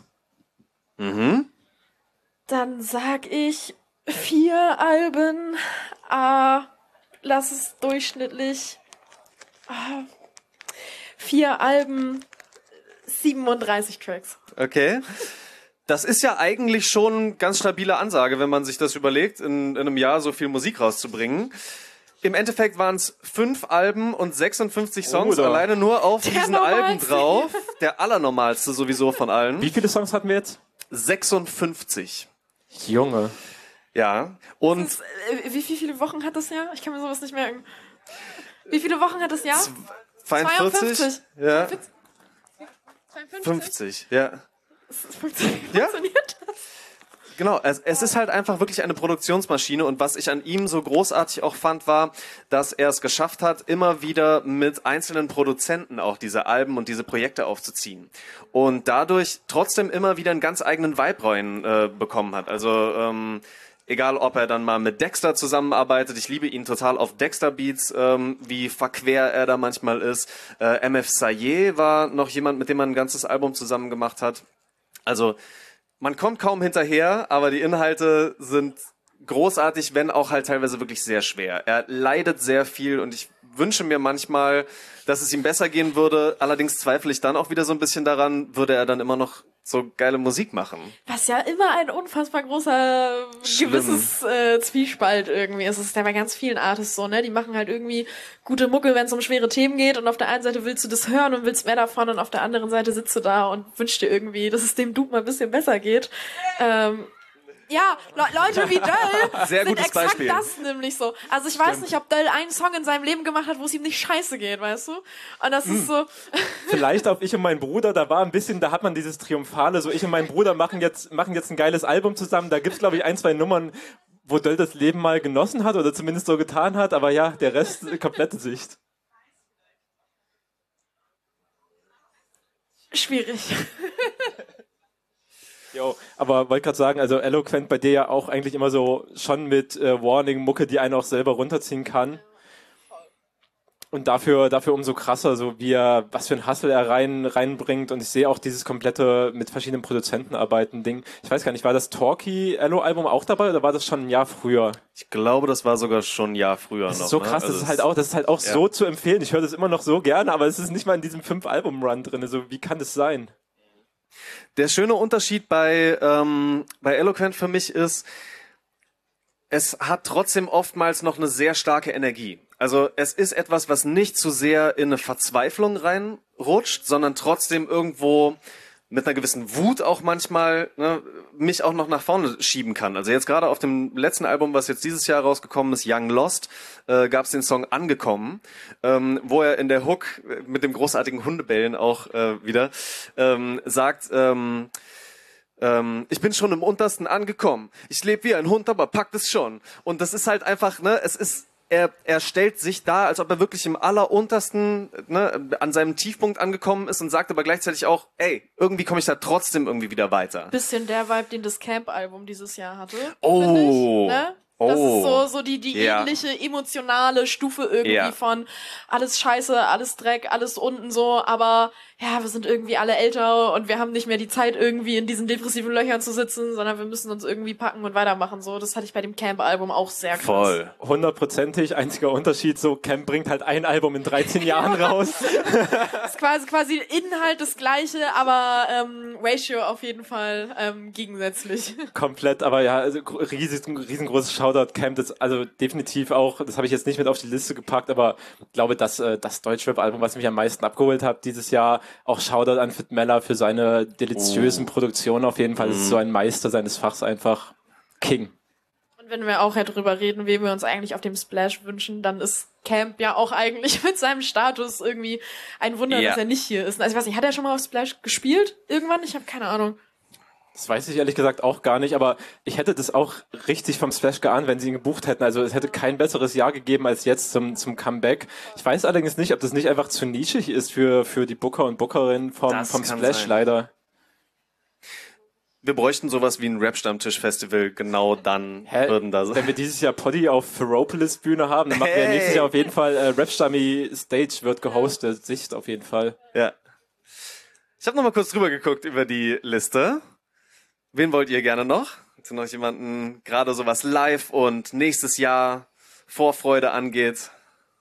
Mhm. Dann sag ich vier Alben. Ah, lass es durchschnittlich. Ah, vier Alben, siebenunddreißig Tracks. Okay. Das ist ja eigentlich schon eine ganz stabile Ansage, wenn man sich das überlegt, in, in einem Jahr so viel Musik rauszubringen. Im Endeffekt waren es fünf Alben und sechsundfünfzig Songs, Oh, da. alleine nur auf Der diesen Alben normalste. drauf. Der allernormalste sowieso von allen. Wie viele Songs hatten wir jetzt? sechsundfünfzig. Junge. Ja. Und Das, äh, wie, wie viele Wochen hat das Jahr? Ich kann mir sowas nicht merken. Wie viele Wochen hat das Jahr? zweiundvierzig? zweiundfünfzig. Ja. zweiundfünfzig? fünfzig, ja. Das funktioniert, Ja. funktioniert das? Genau, es, es ist halt einfach wirklich eine Produktionsmaschine und was ich an ihm so großartig auch fand, war, dass er es geschafft hat, immer wieder mit einzelnen Produzenten auch diese Alben und diese Projekte aufzuziehen und dadurch trotzdem immer wieder einen ganz eigenen Vibe rein äh, bekommen hat. Also ähm, egal, ob er dann mal mit Dexter zusammenarbeitet, ich liebe ihn total auf Dexter-Beats, ähm, wie verquer er da manchmal ist. Äh, M F Sayeh war noch jemand, mit dem man ein ganzes Album zusammen gemacht hat. Also man kommt kaum hinterher, aber die Inhalte sind großartig, wenn auch halt teilweise wirklich sehr schwer. Er leidet sehr viel und ich wünsche mir manchmal, dass es ihm besser gehen würde. Allerdings zweifle ich dann auch wieder so ein bisschen daran, würde er dann immer noch so geile Musik machen. Was ja immer ein unfassbar großer Schlimm. gewisses äh, Zwiespalt irgendwie ist. Es ist ja bei ganz vielen Artists so, ne? Die machen halt irgendwie gute Mucke, wenn es um schwere Themen geht und auf der einen Seite willst du das hören und willst mehr davon und auf der anderen Seite sitzt du da und wünschst dir irgendwie, dass es dem Dude mal ein bisschen besser geht. Ähm, ja, Le Leute wie Döll Sehr sind gutes exakt Beispiel. das nämlich so. Also ich weiß nicht, ob Döll einen Song in seinem Leben gemacht hat, wo es ihm nicht scheiße geht, weißt du? Und das ist so... Vielleicht auf Ich und mein Bruder, da war ein bisschen, da hat man dieses Triumphale, so ich und mein Bruder machen jetzt, machen jetzt ein geiles Album zusammen, da gibt's glaube ich ein, zwei Nummern, wo Döll das Leben mal genossen hat oder zumindest so getan hat, aber ja, der Rest, komplette Sicht. Schwierig. Jo, aber wollte gerade sagen, also Eloquent bei dir ja auch eigentlich immer so schon mit äh, Warning-Mucke, die einen auch selber runterziehen kann. Und dafür, dafür umso krasser, so wie er, was für ein Hustle er rein, reinbringt. Und ich sehe auch dieses komplette mit verschiedenen Produzenten arbeiten Ding. Ich weiß gar nicht, war das Torquay-Elo-Album auch dabei oder war das schon ein Jahr früher? Ich glaube, das war sogar schon ein Jahr früher das noch. Das ist so krass, ne? das also ist halt auch, das ist halt auch ja. so zu empfehlen. Ich höre das immer noch so gerne, aber es ist nicht mal in diesem fünf-Album-Run drin. So, wie kann das sein? Der schöne Unterschied bei, ähm, bei Eloquent für mich ist, es hat trotzdem oftmals noch eine sehr starke Energie. Also es ist etwas, was nicht zu sehr in eine Verzweiflung reinrutscht, sondern trotzdem irgendwo mit einer gewissen Wut auch manchmal ne, mich auch noch nach vorne schieben kann. Also jetzt gerade auf dem letzten Album, was jetzt dieses Jahr rausgekommen ist, Young Lost, äh, gab es den Song Angekommen, ähm, wo er in der Hook mit dem großartigen Hundebellen auch äh, wieder ähm, sagt, ähm, ähm, ich bin schon im Untersten angekommen. Ich lebe wie ein Hund, aber packt es schon. Und das ist halt einfach, ne, es ist Er, er stellt sich dar, als ob er wirklich im alleruntersten, ne, an seinem Tiefpunkt angekommen ist und sagt aber gleichzeitig auch, ey, irgendwie komme ich da trotzdem irgendwie wieder weiter. Bisschen der Vibe, den das Camp-Album dieses Jahr hatte. Oh. Ich, ne? Oh. Das ist so, so die, die Ja. ähnliche emotionale Stufe irgendwie Ja. von alles Scheiße, alles Dreck, alles unten so, aber ja, wir sind irgendwie alle älter und wir haben nicht mehr die Zeit irgendwie in diesen depressiven Löchern zu sitzen, sondern wir müssen uns irgendwie packen und weitermachen so. Das hatte ich bei dem Camp-Album auch sehr krass. Voll. Hundertprozentig, einziger Unterschied, so Camp bringt halt ein Album in dreizehn Jahren raus. Das ist quasi, quasi Inhalt das gleiche, aber ähm, Ratio auf jeden Fall ähm, gegensätzlich. Komplett, aber ja, also riesig, riesengroßes Shoutout Camp, das also definitiv auch, das habe ich jetzt nicht mit auf die Liste gepackt, aber ich glaube, dass äh, das Deutschrap-Album, was mich am meisten abgeholt hat dieses Jahr, auch Shoutout an Fit Meller für seine deliziösen Oh. Produktionen auf jeden Fall. Das ist so ein Meister seines Fachs, einfach King. Und wenn wir auch ja drüber reden, wen wir uns eigentlich auf dem Splash wünschen, dann ist Camp ja auch eigentlich mit seinem Status irgendwie ein Wunder, Ja. dass er nicht hier ist. Also ich weiß nicht, hat er schon mal auf Splash gespielt? Irgendwann? Ich habe keine Ahnung. Das weiß ich ehrlich gesagt auch gar nicht, aber ich hätte das auch richtig vom Splash geahnt, wenn sie ihn gebucht hätten. Also es hätte kein besseres Jahr gegeben als jetzt zum, zum Comeback. Ich weiß allerdings nicht, ob das nicht einfach zu nischig ist für, für die Booker und Bookerinnen vom, Das vom kann Splash sein. leider. Wir bräuchten sowas wie ein Rap-Stammtisch-Festival, genau dann Hä? würden da Wenn sein. wir dieses Jahr Poddy auf Ferropolis Bühne haben, dann machen wir Hey. nächstes Jahr auf jeden Fall äh, Rap-Stammi Stage wird gehostet, Sicht auf jeden Fall. Ja. Ich habe noch mal kurz drüber geguckt über die Liste. Wen wollt ihr gerne noch? Hat noch jemanden gerade sowas live und nächstes Jahr Vorfreude angeht?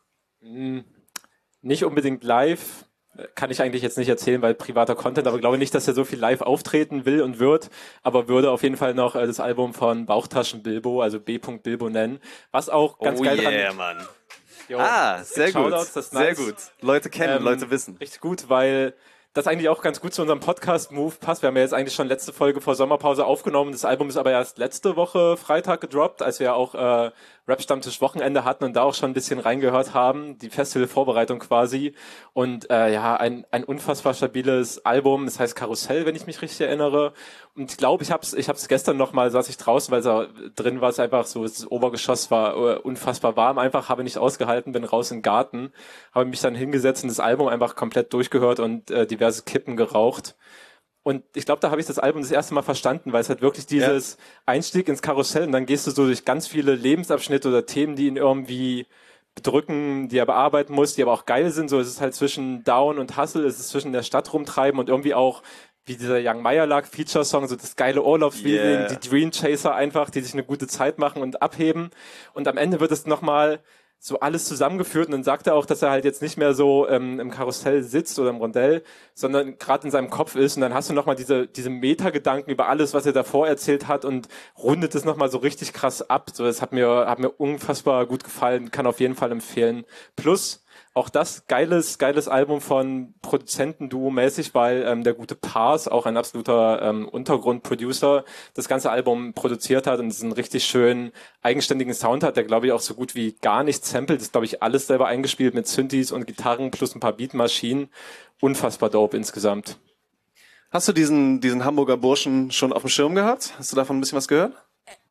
Nicht unbedingt live, kann ich eigentlich jetzt nicht erzählen, weil privater Content, aber glaube nicht, dass er so viel live auftreten will und wird, aber würde auf jeden Fall noch äh, das Album von Bauchtaschen Bilbo, also B. Bilbo nennen, was auch ganz oh geil yeah, dran Mann. Jo, Ah, sehr gut. Shoutouts, das ist Sehr nice. gut. Leute kennen, Ähm, Leute wissen. Richtig gut, weil das eigentlich auch ganz gut zu unserem Podcast-Move passt. Wir haben ja jetzt eigentlich schon letzte Folge vor Sommerpause aufgenommen. Das Album ist aber erst letzte Woche Freitag gedroppt, als wir auch äh, Rap-Stammtisch-Wochenende hatten und da auch schon ein bisschen reingehört haben. Die Festival-Vorbereitung quasi. Und äh, ja, ein, ein unfassbar stabiles Album. Das heißt Karussell, wenn ich mich richtig erinnere. Und ich glaube, ich habe es ich hab's gestern nochmal, saß ich draußen, weil es da drin war, es einfach so, das Obergeschoss war äh, unfassbar warm. Einfach habe nicht ausgehalten, bin raus in den Garten, habe mich dann hingesetzt und das Album einfach komplett durchgehört und äh, diverse Kippen geraucht. Und ich glaube, da habe ich das Album das erste Mal verstanden, weil es halt wirklich dieses Einstieg ins Karussell und dann gehst du so durch ganz viele Lebensabschnitte oder Themen, die ihn irgendwie bedrücken, die er bearbeiten muss, die aber auch geil sind. So, es ist halt zwischen Down und Hustle, es ist zwischen der Stadt rumtreiben und irgendwie auch wie dieser Young Meyerlark Feature-Song, so das geile Urlaubsfeeling, Yeah. die Dream Chaser einfach, die sich eine gute Zeit machen und abheben. Und am Ende wird es nochmal so alles zusammengeführt und dann sagt er auch, dass er halt jetzt nicht mehr so ähm, im Karussell sitzt oder im Rondell, sondern gerade in seinem Kopf ist und dann hast du nochmal diese diese Metagedanken über alles, was er davor erzählt hat und rundet es nochmal so richtig krass ab. So, das hat mir hat mir unfassbar gut gefallen, kann auf jeden Fall empfehlen. Plus auch das geiles, geiles Album von Produzentenduo mäßig, weil ähm, der gute Pars, auch ein absoluter ähm, Untergrundproducer, das ganze Album produziert hat und es einen richtig schönen, eigenständigen Sound hat, der glaube ich auch so gut wie gar nicht samplet, ist glaube ich alles selber eingespielt mit Synthes und Gitarren plus ein paar Beatmaschinen. Unfassbar dope insgesamt. Hast du diesen, diesen Hamburger Burschen schon auf dem Schirm gehabt? Hast du davon ein bisschen was gehört?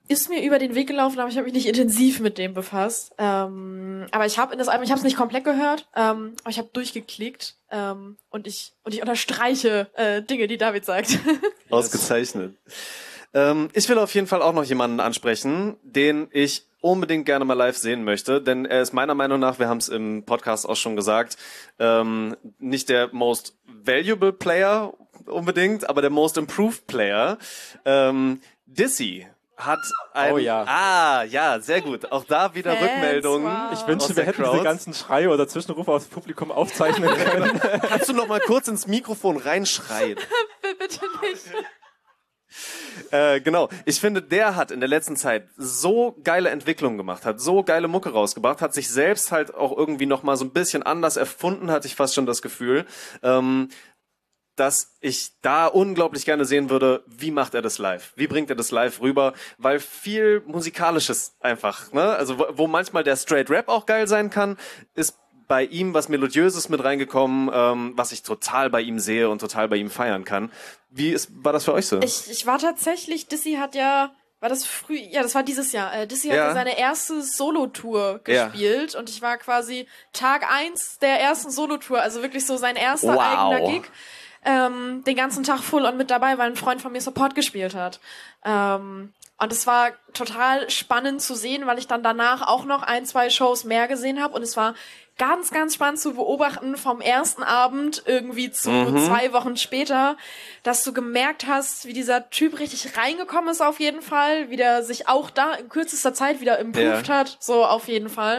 ist mir über den Weg gelaufen, aber ich habe mich nicht intensiv mit dem befasst. Ähm, aber ich habe in das Album, ich habe es nicht komplett gehört, ähm, aber ich habe durchgeklickt ähm, und ich und ich unterstreiche äh, Dinge, die David sagt. Ausgezeichnet. Ähm, ich will auf jeden Fall auch noch jemanden ansprechen, den ich unbedingt gerne mal live sehen möchte, denn er ist meiner Meinung nach, wir haben es im Podcast auch schon gesagt, ähm, nicht der most valuable Player unbedingt, aber der most improved Player. Ähm, Dizzy hat ein... Oh ja. Ah, ja, sehr gut. Auch da wieder Fans, Rückmeldungen. wow. Ich wünschte, aus wir der hätten Crowd. diese ganzen Schreie oder Zwischenrufe aus dem Publikum aufzeichnen können. Kannst du noch mal kurz ins Mikrofon reinschreien? Bitte nicht. Äh, genau. Ich finde, der hat in der letzten Zeit so geile Entwicklungen gemacht, hat so geile Mucke rausgebracht, hat sich selbst halt auch irgendwie noch mal so ein bisschen anders erfunden, hatte ich fast schon das Gefühl, ähm, dass ich da unglaublich gerne sehen würde, wie macht er das live? Wie bringt er das live rüber? Weil viel Musikalisches einfach, ne? Also wo, wo manchmal der Straight Rap auch geil sein kann, ist bei ihm was Melodiöses mit reingekommen, ähm, was ich total bei ihm sehe und total bei ihm feiern kann. Wie ist, war das für euch so? Ich, ich war tatsächlich, Dizzy hat ja, war das früh, ja, das war dieses Jahr. Äh, Dizzy Ja. hat ja seine erste Solo-Tour Ja. gespielt und ich war quasi Tag eins der ersten Solo-Tour, also wirklich so sein erster Wow. eigener Gig. Ähm, den ganzen Tag full on mit dabei, weil ein Freund von mir Support gespielt hat. Ähm, und es war total spannend zu sehen, weil ich dann danach auch noch ein, zwei Shows mehr gesehen habe und es war ganz, ganz spannend zu beobachten vom ersten Abend irgendwie zu Mhm. zwei Wochen später, dass du gemerkt hast, wie dieser Typ richtig reingekommen ist auf jeden Fall, wie der sich auch da in kürzester Zeit wieder improved Ja. hat, so auf jeden Fall.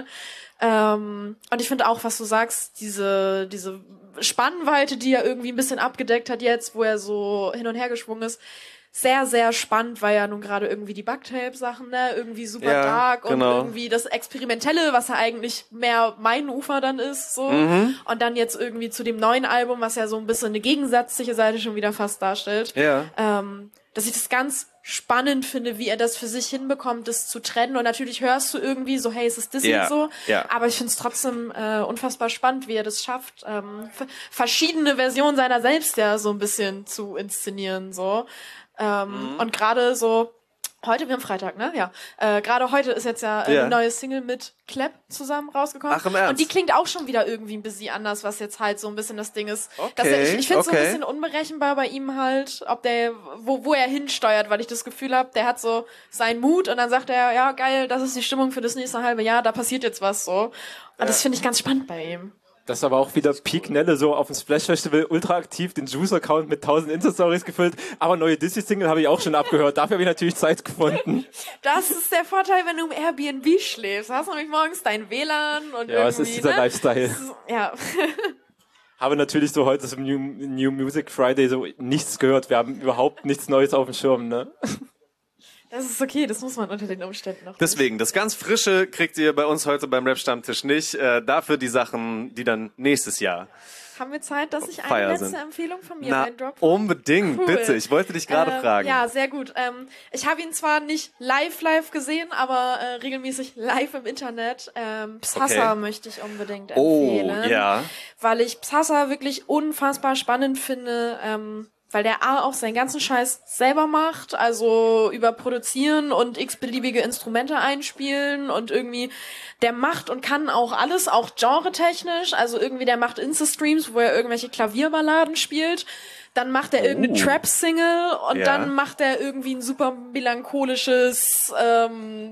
Ähm, und ich finde auch, was du sagst, diese, diese Spannweite, die er irgendwie ein bisschen abgedeckt hat jetzt, wo er so hin und her geschwungen ist, sehr, sehr spannend, weil ja nun gerade irgendwie die Bugtape-Sachen, ne, irgendwie super Ja, dark und genau. irgendwie das Experimentelle, was ja eigentlich mehr mein Ufer dann ist, so. Mhm. Und dann jetzt irgendwie zu dem neuen Album, was ja so ein bisschen eine gegensätzliche Seite schon wieder fast darstellt. Ja. Ähm, dass ich das ganz spannend finde, wie er das für sich hinbekommt, das zu trennen. Und natürlich hörst du irgendwie so, hey, es ist Disney Ja, so. ja. Aber ich finde es trotzdem äh, unfassbar spannend, wie er das schafft, ähm, f- verschiedene Versionen seiner selbst ja so ein bisschen zu inszenieren, so. Ähm, Mhm. Und gerade so, heute, wir haben Freitag, ne? Ja. Äh, gerade heute ist jetzt ja, äh, Ja. eine neue Single mit Klepp zusammen rausgekommen. Ach, im Ernst? Und die klingt auch schon wieder irgendwie ein bisschen anders, was jetzt halt so ein bisschen das Ding ist. Okay, Dass er, ich ich finde es so okay. ein bisschen unberechenbar bei ihm halt, ob der, wo, wo er hinsteuert, weil ich das Gefühl habe, der hat so seinen Mut und dann sagt er, ja geil, das ist die Stimmung für das nächste halbe Jahr, da passiert jetzt was so. Und das finde ich ganz spannend bei ihm. Das ist aber auch wieder Peak Nelle, so auf dem Splash Festival, ultra aktiv, den Juice-Account mit tausend Insta-Stories gefüllt. Aber neue Dizzy-Single habe ich auch schon abgehört. Dafür habe ich natürlich Zeit gefunden. Das ist der Vorteil, wenn du im Airbnb schläfst. Du hast nämlich morgens dein W L A N und Ja, es irgendwie, ist dieser ne? Lifestyle. Ja. Habe natürlich so heute zum New, New Music Friday so nichts gehört. Wir haben überhaupt nichts Neues auf dem Schirm, ne? Das ist okay, das muss man unter den Umständen noch. Deswegen, das ganz Frische kriegt ihr bei uns heute beim Rap-Stammtisch nicht. Äh, dafür die Sachen, die dann nächstes Jahr Haben wir Zeit, dass ich eine Feier letzte sind. Empfehlung von mir Na, reindroppe? unbedingt, Cool. bitte. Ich wollte dich gerade Ähm, fragen. Ja, sehr gut. Ähm, ich habe ihn zwar nicht live live gesehen, aber äh, regelmäßig live im Internet. Ähm, Psassa Okay. möchte ich unbedingt Oh, empfehlen. ja. Weil ich Psassa wirklich unfassbar spannend finde, ähm, weil der A auch seinen ganzen Scheiß selber macht, also über Produzieren und x-beliebige Instrumente einspielen und irgendwie, der macht und kann auch alles, auch genre-technisch, also irgendwie der macht Insta-Streams, wo er irgendwelche Klavierballaden spielt, dann macht er irgendeine Oh. Trap-Single und Ja. dann macht er irgendwie ein super melancholisches, ähm,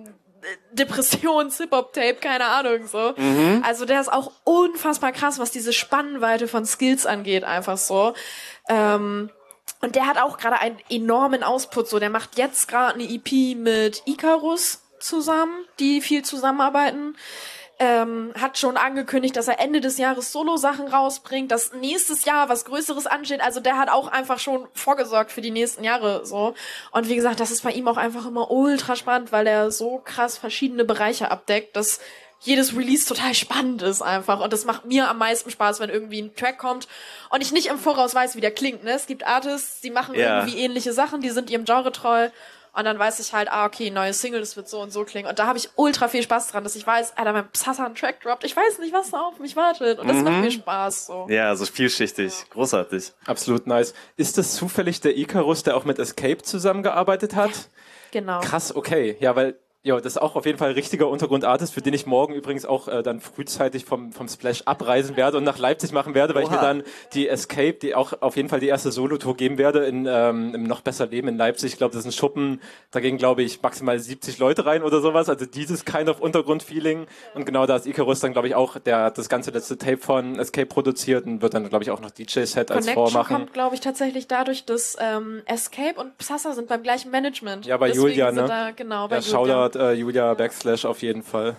Depressions-Hip-Hop-Tape, keine Ahnung, so. Mhm. Also der ist auch unfassbar krass, was diese Spannweite von Skills angeht, einfach so. Ähm, und der hat auch gerade einen enormen Output, so. Der macht jetzt gerade eine E P mit Icarus zusammen, die viel zusammenarbeiten. Ähm, hat schon angekündigt, dass er Ende des Jahres Solo-Sachen rausbringt, dass nächstes Jahr was Größeres ansteht. Also der hat auch einfach schon vorgesorgt für die nächsten Jahre, so. Und wie gesagt, das ist bei ihm auch einfach immer ultra spannend, weil er so krass verschiedene Bereiche abdeckt, dass jedes Release total spannend ist einfach. Und das macht mir am meisten Spaß, wenn irgendwie ein Track kommt und ich nicht im Voraus weiß, wie der klingt, ne? Es gibt Artists, die machen Ja. irgendwie ähnliche Sachen, die sind ihrem Genre treu. Und dann weiß ich halt, ah, okay, neue Single, das wird so und so klingen. Und da habe ich ultra viel Spaß dran, dass ich weiß, Alter, wenn Psassa einen Track droppt, ich weiß nicht, was da auf mich wartet. Und das macht mir Spaß, so. Ja, so vielschichtig. Großartig. Absolut nice. Ist das zufällig der Icarus, der auch mit Escape zusammengearbeitet hat? Genau. Krass, okay. Ja, weil ja, das ist auch auf jeden Fall ein richtiger Untergrundartist, für den ich morgen übrigens auch äh, dann frühzeitig vom, vom Splash abreisen werde und nach Leipzig machen werde, weil Oha. ich mir dann die Escape, die auch auf jeden Fall die erste Solo-Tour geben werde in ähm, im Noch besser Leben in Leipzig. Ich glaube, das ist ein Schuppen, da gehen, glaube ich, maximal siebzig Leute rein oder sowas. Also dieses kind of Untergrund-Feeling. Und genau da ist Icarus dann, glaube ich, auch, der hat das ganze letzte Tape von Escape produziert und wird dann, glaube ich, auch noch D J-Set als Connection vormachen. kommt, glaube ich, tatsächlich dadurch, dass ähm, Escape und Psassa sind beim gleichen Management. Ja, bei Deswegen Julia, ne? Da, genau, bei ja, Julia. Shoutout äh, Julia Backslash auf jeden Fall.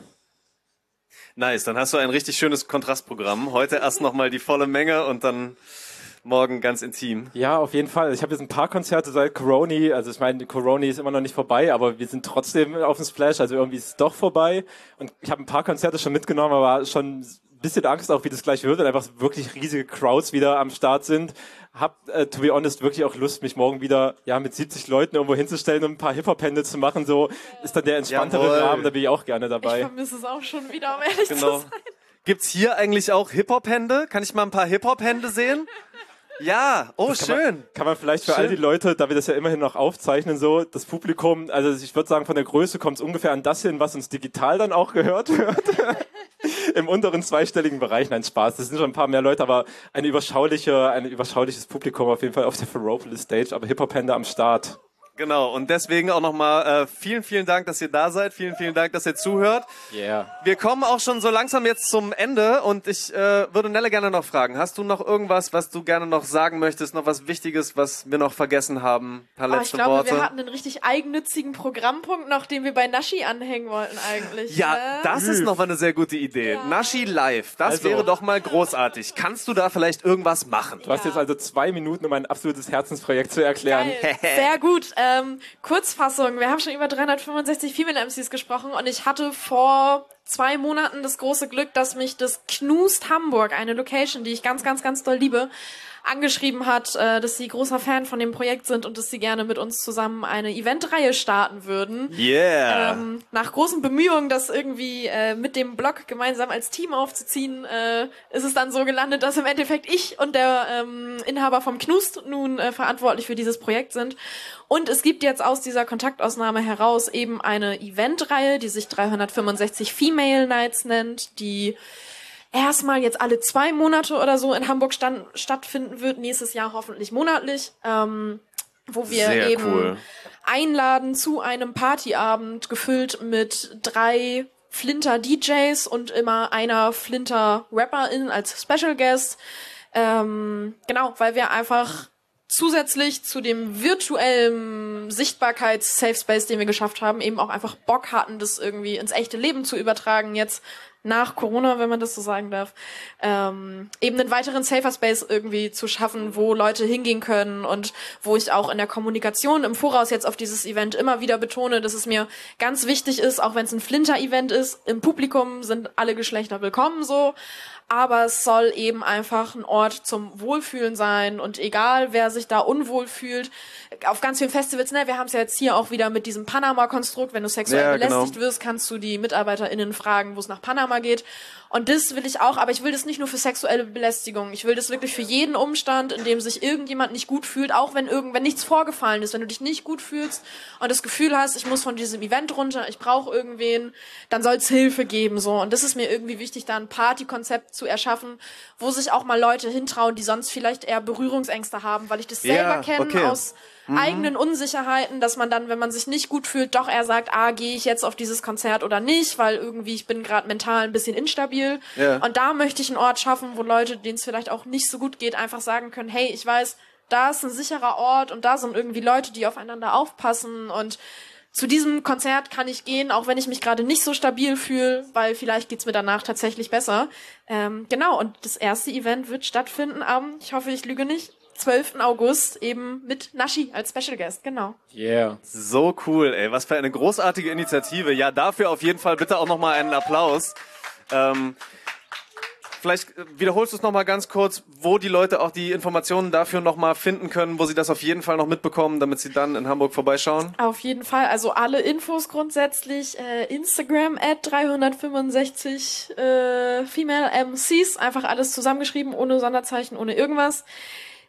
Nice, dann hast du ein richtig schönes Kontrastprogramm. Heute erst nochmal die volle Menge und dann morgen ganz intim. Ja, auf jeden Fall. Ich habe jetzt ein paar Konzerte seit Coroni, also ich meine, Coroni ist immer noch nicht vorbei, aber wir sind trotzdem auf dem Splash, also irgendwie ist es doch vorbei. Und ich habe ein paar Konzerte schon mitgenommen, aber schon ein bisschen Angst auch, wie das gleich wird, weil einfach wirklich riesige Crowds wieder am Start sind. Hab, äh, to be honest, wirklich auch Lust, mich morgen wieder ja mit siebzig Leuten irgendwo hinzustellen und ein paar Hip-Hop-Hände zu machen. So ist dann der entspanntere Jawohl. Rahmen, da bin ich auch gerne dabei. Ich vermisse es auch schon wieder, um ehrlich genau. zu sein. Gibt's hier eigentlich auch Hip-Hop-Hände? Kann ich mal ein paar Hip-Hop-Hände sehen? Ja, oh, kann schön. Man, kann man vielleicht für schön. all die Leute, da wir das ja immerhin noch aufzeichnen, so das Publikum, also ich würde sagen, von der Größe kommt es ungefähr an das hin, was uns digital dann auch gehört wird. Im unteren zweistelligen Bereich, nein, Spaß. Das sind schon ein paar mehr Leute, aber ein überschauliche, ein überschauliches Publikum auf jeden Fall auf der Ferropolis Stage, aber Hip-Hop-Hände am Start. Genau, und deswegen auch nochmal äh, vielen, vielen Dank, dass ihr da seid. Vielen, vielen Dank, dass ihr zuhört. Yeah. Wir kommen auch schon so langsam jetzt zum Ende und ich äh, würde Nelle gerne noch fragen, hast du noch irgendwas, was du gerne noch sagen möchtest, noch was Wichtiges, was wir noch vergessen haben? Ein paar letzte oh, ich glaube, Worte. wir hatten einen richtig eigennützigen Programmpunkt noch, den wir bei Nashi anhängen wollten eigentlich. Ja, ne? das ist noch mal eine sehr gute Idee. Ja. Nashi live, das Also. wäre doch mal großartig. Kannst du da vielleicht irgendwas machen? Du hast jetzt also zwei Minuten, um ein absolutes Herzensprojekt zu erklären. Geil. Sehr gut. Ähm, Kurzfassung. Wir haben schon über dreihundertfünfundsechzig Female M Cs gesprochen und ich hatte vor zwei Monaten das große Glück, dass mich das Knust Hamburg, eine Location, die ich ganz, ganz, ganz doll liebe, angeschrieben hat, äh, dass sie großer Fan von dem Projekt sind und dass sie gerne mit uns zusammen eine Eventreihe starten würden. Yeah. Ähm, nach großen Bemühungen, das irgendwie äh, mit dem Blog gemeinsam als Team aufzuziehen, äh, ist es dann so gelandet, dass im Endeffekt ich und der ähm, Inhaber vom Knust nun äh, verantwortlich für dieses Projekt sind. Und es gibt jetzt aus dieser Kontaktausnahme heraus eben eine Eventreihe, die sich dreihundertfünfundsechzig Female Nights nennt, die erstmal jetzt alle zwei Monate oder so in Hamburg stand, stattfinden wird, nächstes Jahr hoffentlich monatlich, ähm, wo wir Sehr eben cool. einladen zu einem Partyabend, gefüllt mit drei Flinter-D Js und immer einer Flinter-Rapperin als Special Guest. Ähm, genau, weil wir einfach zusätzlich zu dem virtuellen Sichtbarkeits-Safe Space, den wir geschafft haben, eben auch einfach Bock hatten, das irgendwie ins echte Leben zu übertragen, jetzt nach Corona, wenn man das so sagen darf, ähm, eben einen weiteren Safer Space irgendwie zu schaffen, wo Leute hingehen können und wo ich auch in der Kommunikation im Voraus jetzt auf dieses Event immer wieder betone, dass es mir ganz wichtig ist, auch wenn es ein Flinter-Event ist, im Publikum sind alle Geschlechter willkommen so, aber es soll eben einfach ein Ort zum Wohlfühlen sein und egal, wer sich da unwohl fühlt, auf ganz vielen Festivals, ne, wir haben es ja jetzt hier auch wieder mit diesem Panama-Konstrukt, wenn du sexuell Ja, belästigt genau. wirst, kannst du die MitarbeiterInnen fragen, wo es nach Panama geht. Und das will ich auch, aber ich will das nicht nur für sexuelle Belästigung. Ich will das wirklich für jeden Umstand, in dem sich irgendjemand nicht gut fühlt, auch wenn irgend, wenn nichts vorgefallen ist, wenn du dich nicht gut fühlst und das Gefühl hast, ich muss von diesem Event runter, ich brauche irgendwen, dann soll es Hilfe geben, so. Und das ist mir irgendwie wichtig, da ein Partykonzept zu erschaffen, wo sich auch mal Leute hintrauen, die sonst vielleicht eher Berührungsängste haben, weil ich das selber Ja, kenne okay. aus eigenen Unsicherheiten, dass man dann, wenn man sich nicht gut fühlt, doch eher sagt, ah, gehe ich jetzt auf dieses Konzert oder nicht, weil irgendwie ich bin gerade mental ein bisschen instabil. Ja. Und da möchte ich einen Ort schaffen, wo Leute, denen es vielleicht auch nicht so gut geht, einfach sagen können, hey, ich weiß, da ist ein sicherer Ort und da sind irgendwie Leute, die aufeinander aufpassen und zu diesem Konzert kann ich gehen, auch wenn ich mich gerade nicht so stabil fühle, weil vielleicht geht's mir danach tatsächlich besser. Ähm, genau, und das erste Event wird stattfinden am, ich hoffe, ich lüge nicht, zwölften August eben mit Nashi als Special Guest, genau. Yeah. So cool, ey. Was für eine großartige Initiative. Ja, dafür auf jeden Fall bitte auch nochmal einen Applaus. Ähm, vielleicht wiederholst du es nochmal ganz kurz, wo die Leute auch die Informationen dafür nochmal finden können, wo sie das auf jeden Fall noch mitbekommen, damit sie dann in Hamburg vorbeischauen. Auf jeden Fall, also alle Infos grundsätzlich, äh, Instagram at dreihundertfünfundsechzig äh, Female M Cs, einfach alles zusammengeschrieben, ohne Sonderzeichen, ohne irgendwas.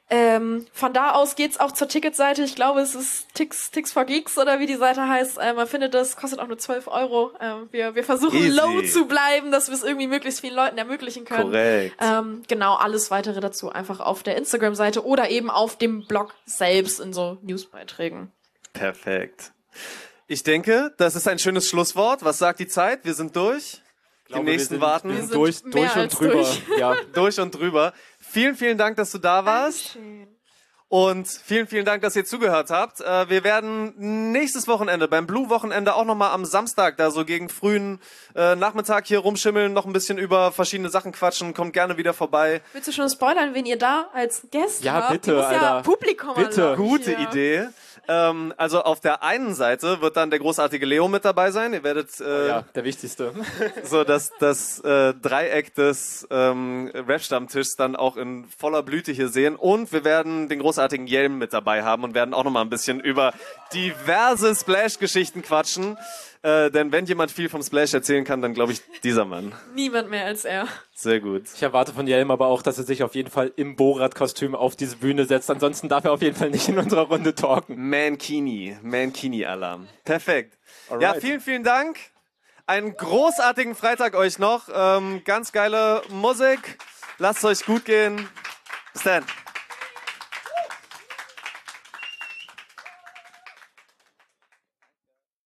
Ähm, von da aus geht's auch zur Ticketseite. Ich glaube, es ist Tix, Tix for Geeks oder wie die Seite heißt. Äh, man findet das, kostet auch nur zwölf Euro. Ähm, wir, wir versuchen Easy. low zu bleiben, dass wir es irgendwie möglichst vielen Leuten ermöglichen können. Korrekt. Ähm, genau, alles weitere dazu einfach auf der Instagram-Seite oder eben auf dem Blog selbst in so Newsbeiträgen. Perfekt. Ich denke, das ist ein schönes Schlusswort. Was sagt die Zeit? Wir sind durch. Die glaube, nächsten wir sind, warten. Wir Wir sind sind durch, mehr durch und als drüber. durch. Ja. Durch und drüber. Vielen, vielen Dank, dass du da warst. Dankeschön. Und vielen, vielen Dank, dass ihr zugehört habt. Äh, wir werden nächstes Wochenende, beim Blue-Wochenende, auch nochmal am Samstag, da so gegen frühen äh, Nachmittag hier rumschimmeln, noch ein bisschen über verschiedene Sachen quatschen. Kommt gerne wieder vorbei. Willst du schon spoilern, wen ihr da als Gast Ja, habt? bitte, Du musst ja Alter. Publikum Bitte. erlauben Gute hier. Idee. Ähm, also auf der einen Seite wird dann der großartige Leo mit dabei sein. Ihr werdet äh, ja, der wichtigste. so das, das äh, Dreieck des ähm, Rap-Stammtischs dann auch in voller Blüte hier sehen. Und wir werden den großartigen Jelm mit dabei haben und werden auch nochmal ein bisschen über diverse Splash-Geschichten quatschen. Äh, denn wenn jemand viel vom Splash erzählen kann, dann glaube ich dieser Mann. Niemand mehr als er. Sehr gut. Ich erwarte von Jelm aber auch, dass er sich auf jeden Fall im Borat-Kostüm auf diese Bühne setzt. Ansonsten darf er auf jeden Fall nicht in unserer Runde talken. Mankini. Mankini-Alarm. Perfekt. Alright. Ja, vielen, vielen Dank. Einen großartigen Freitag euch noch. Ähm, ganz geile Musik. Lasst es euch gut gehen. Bis dann.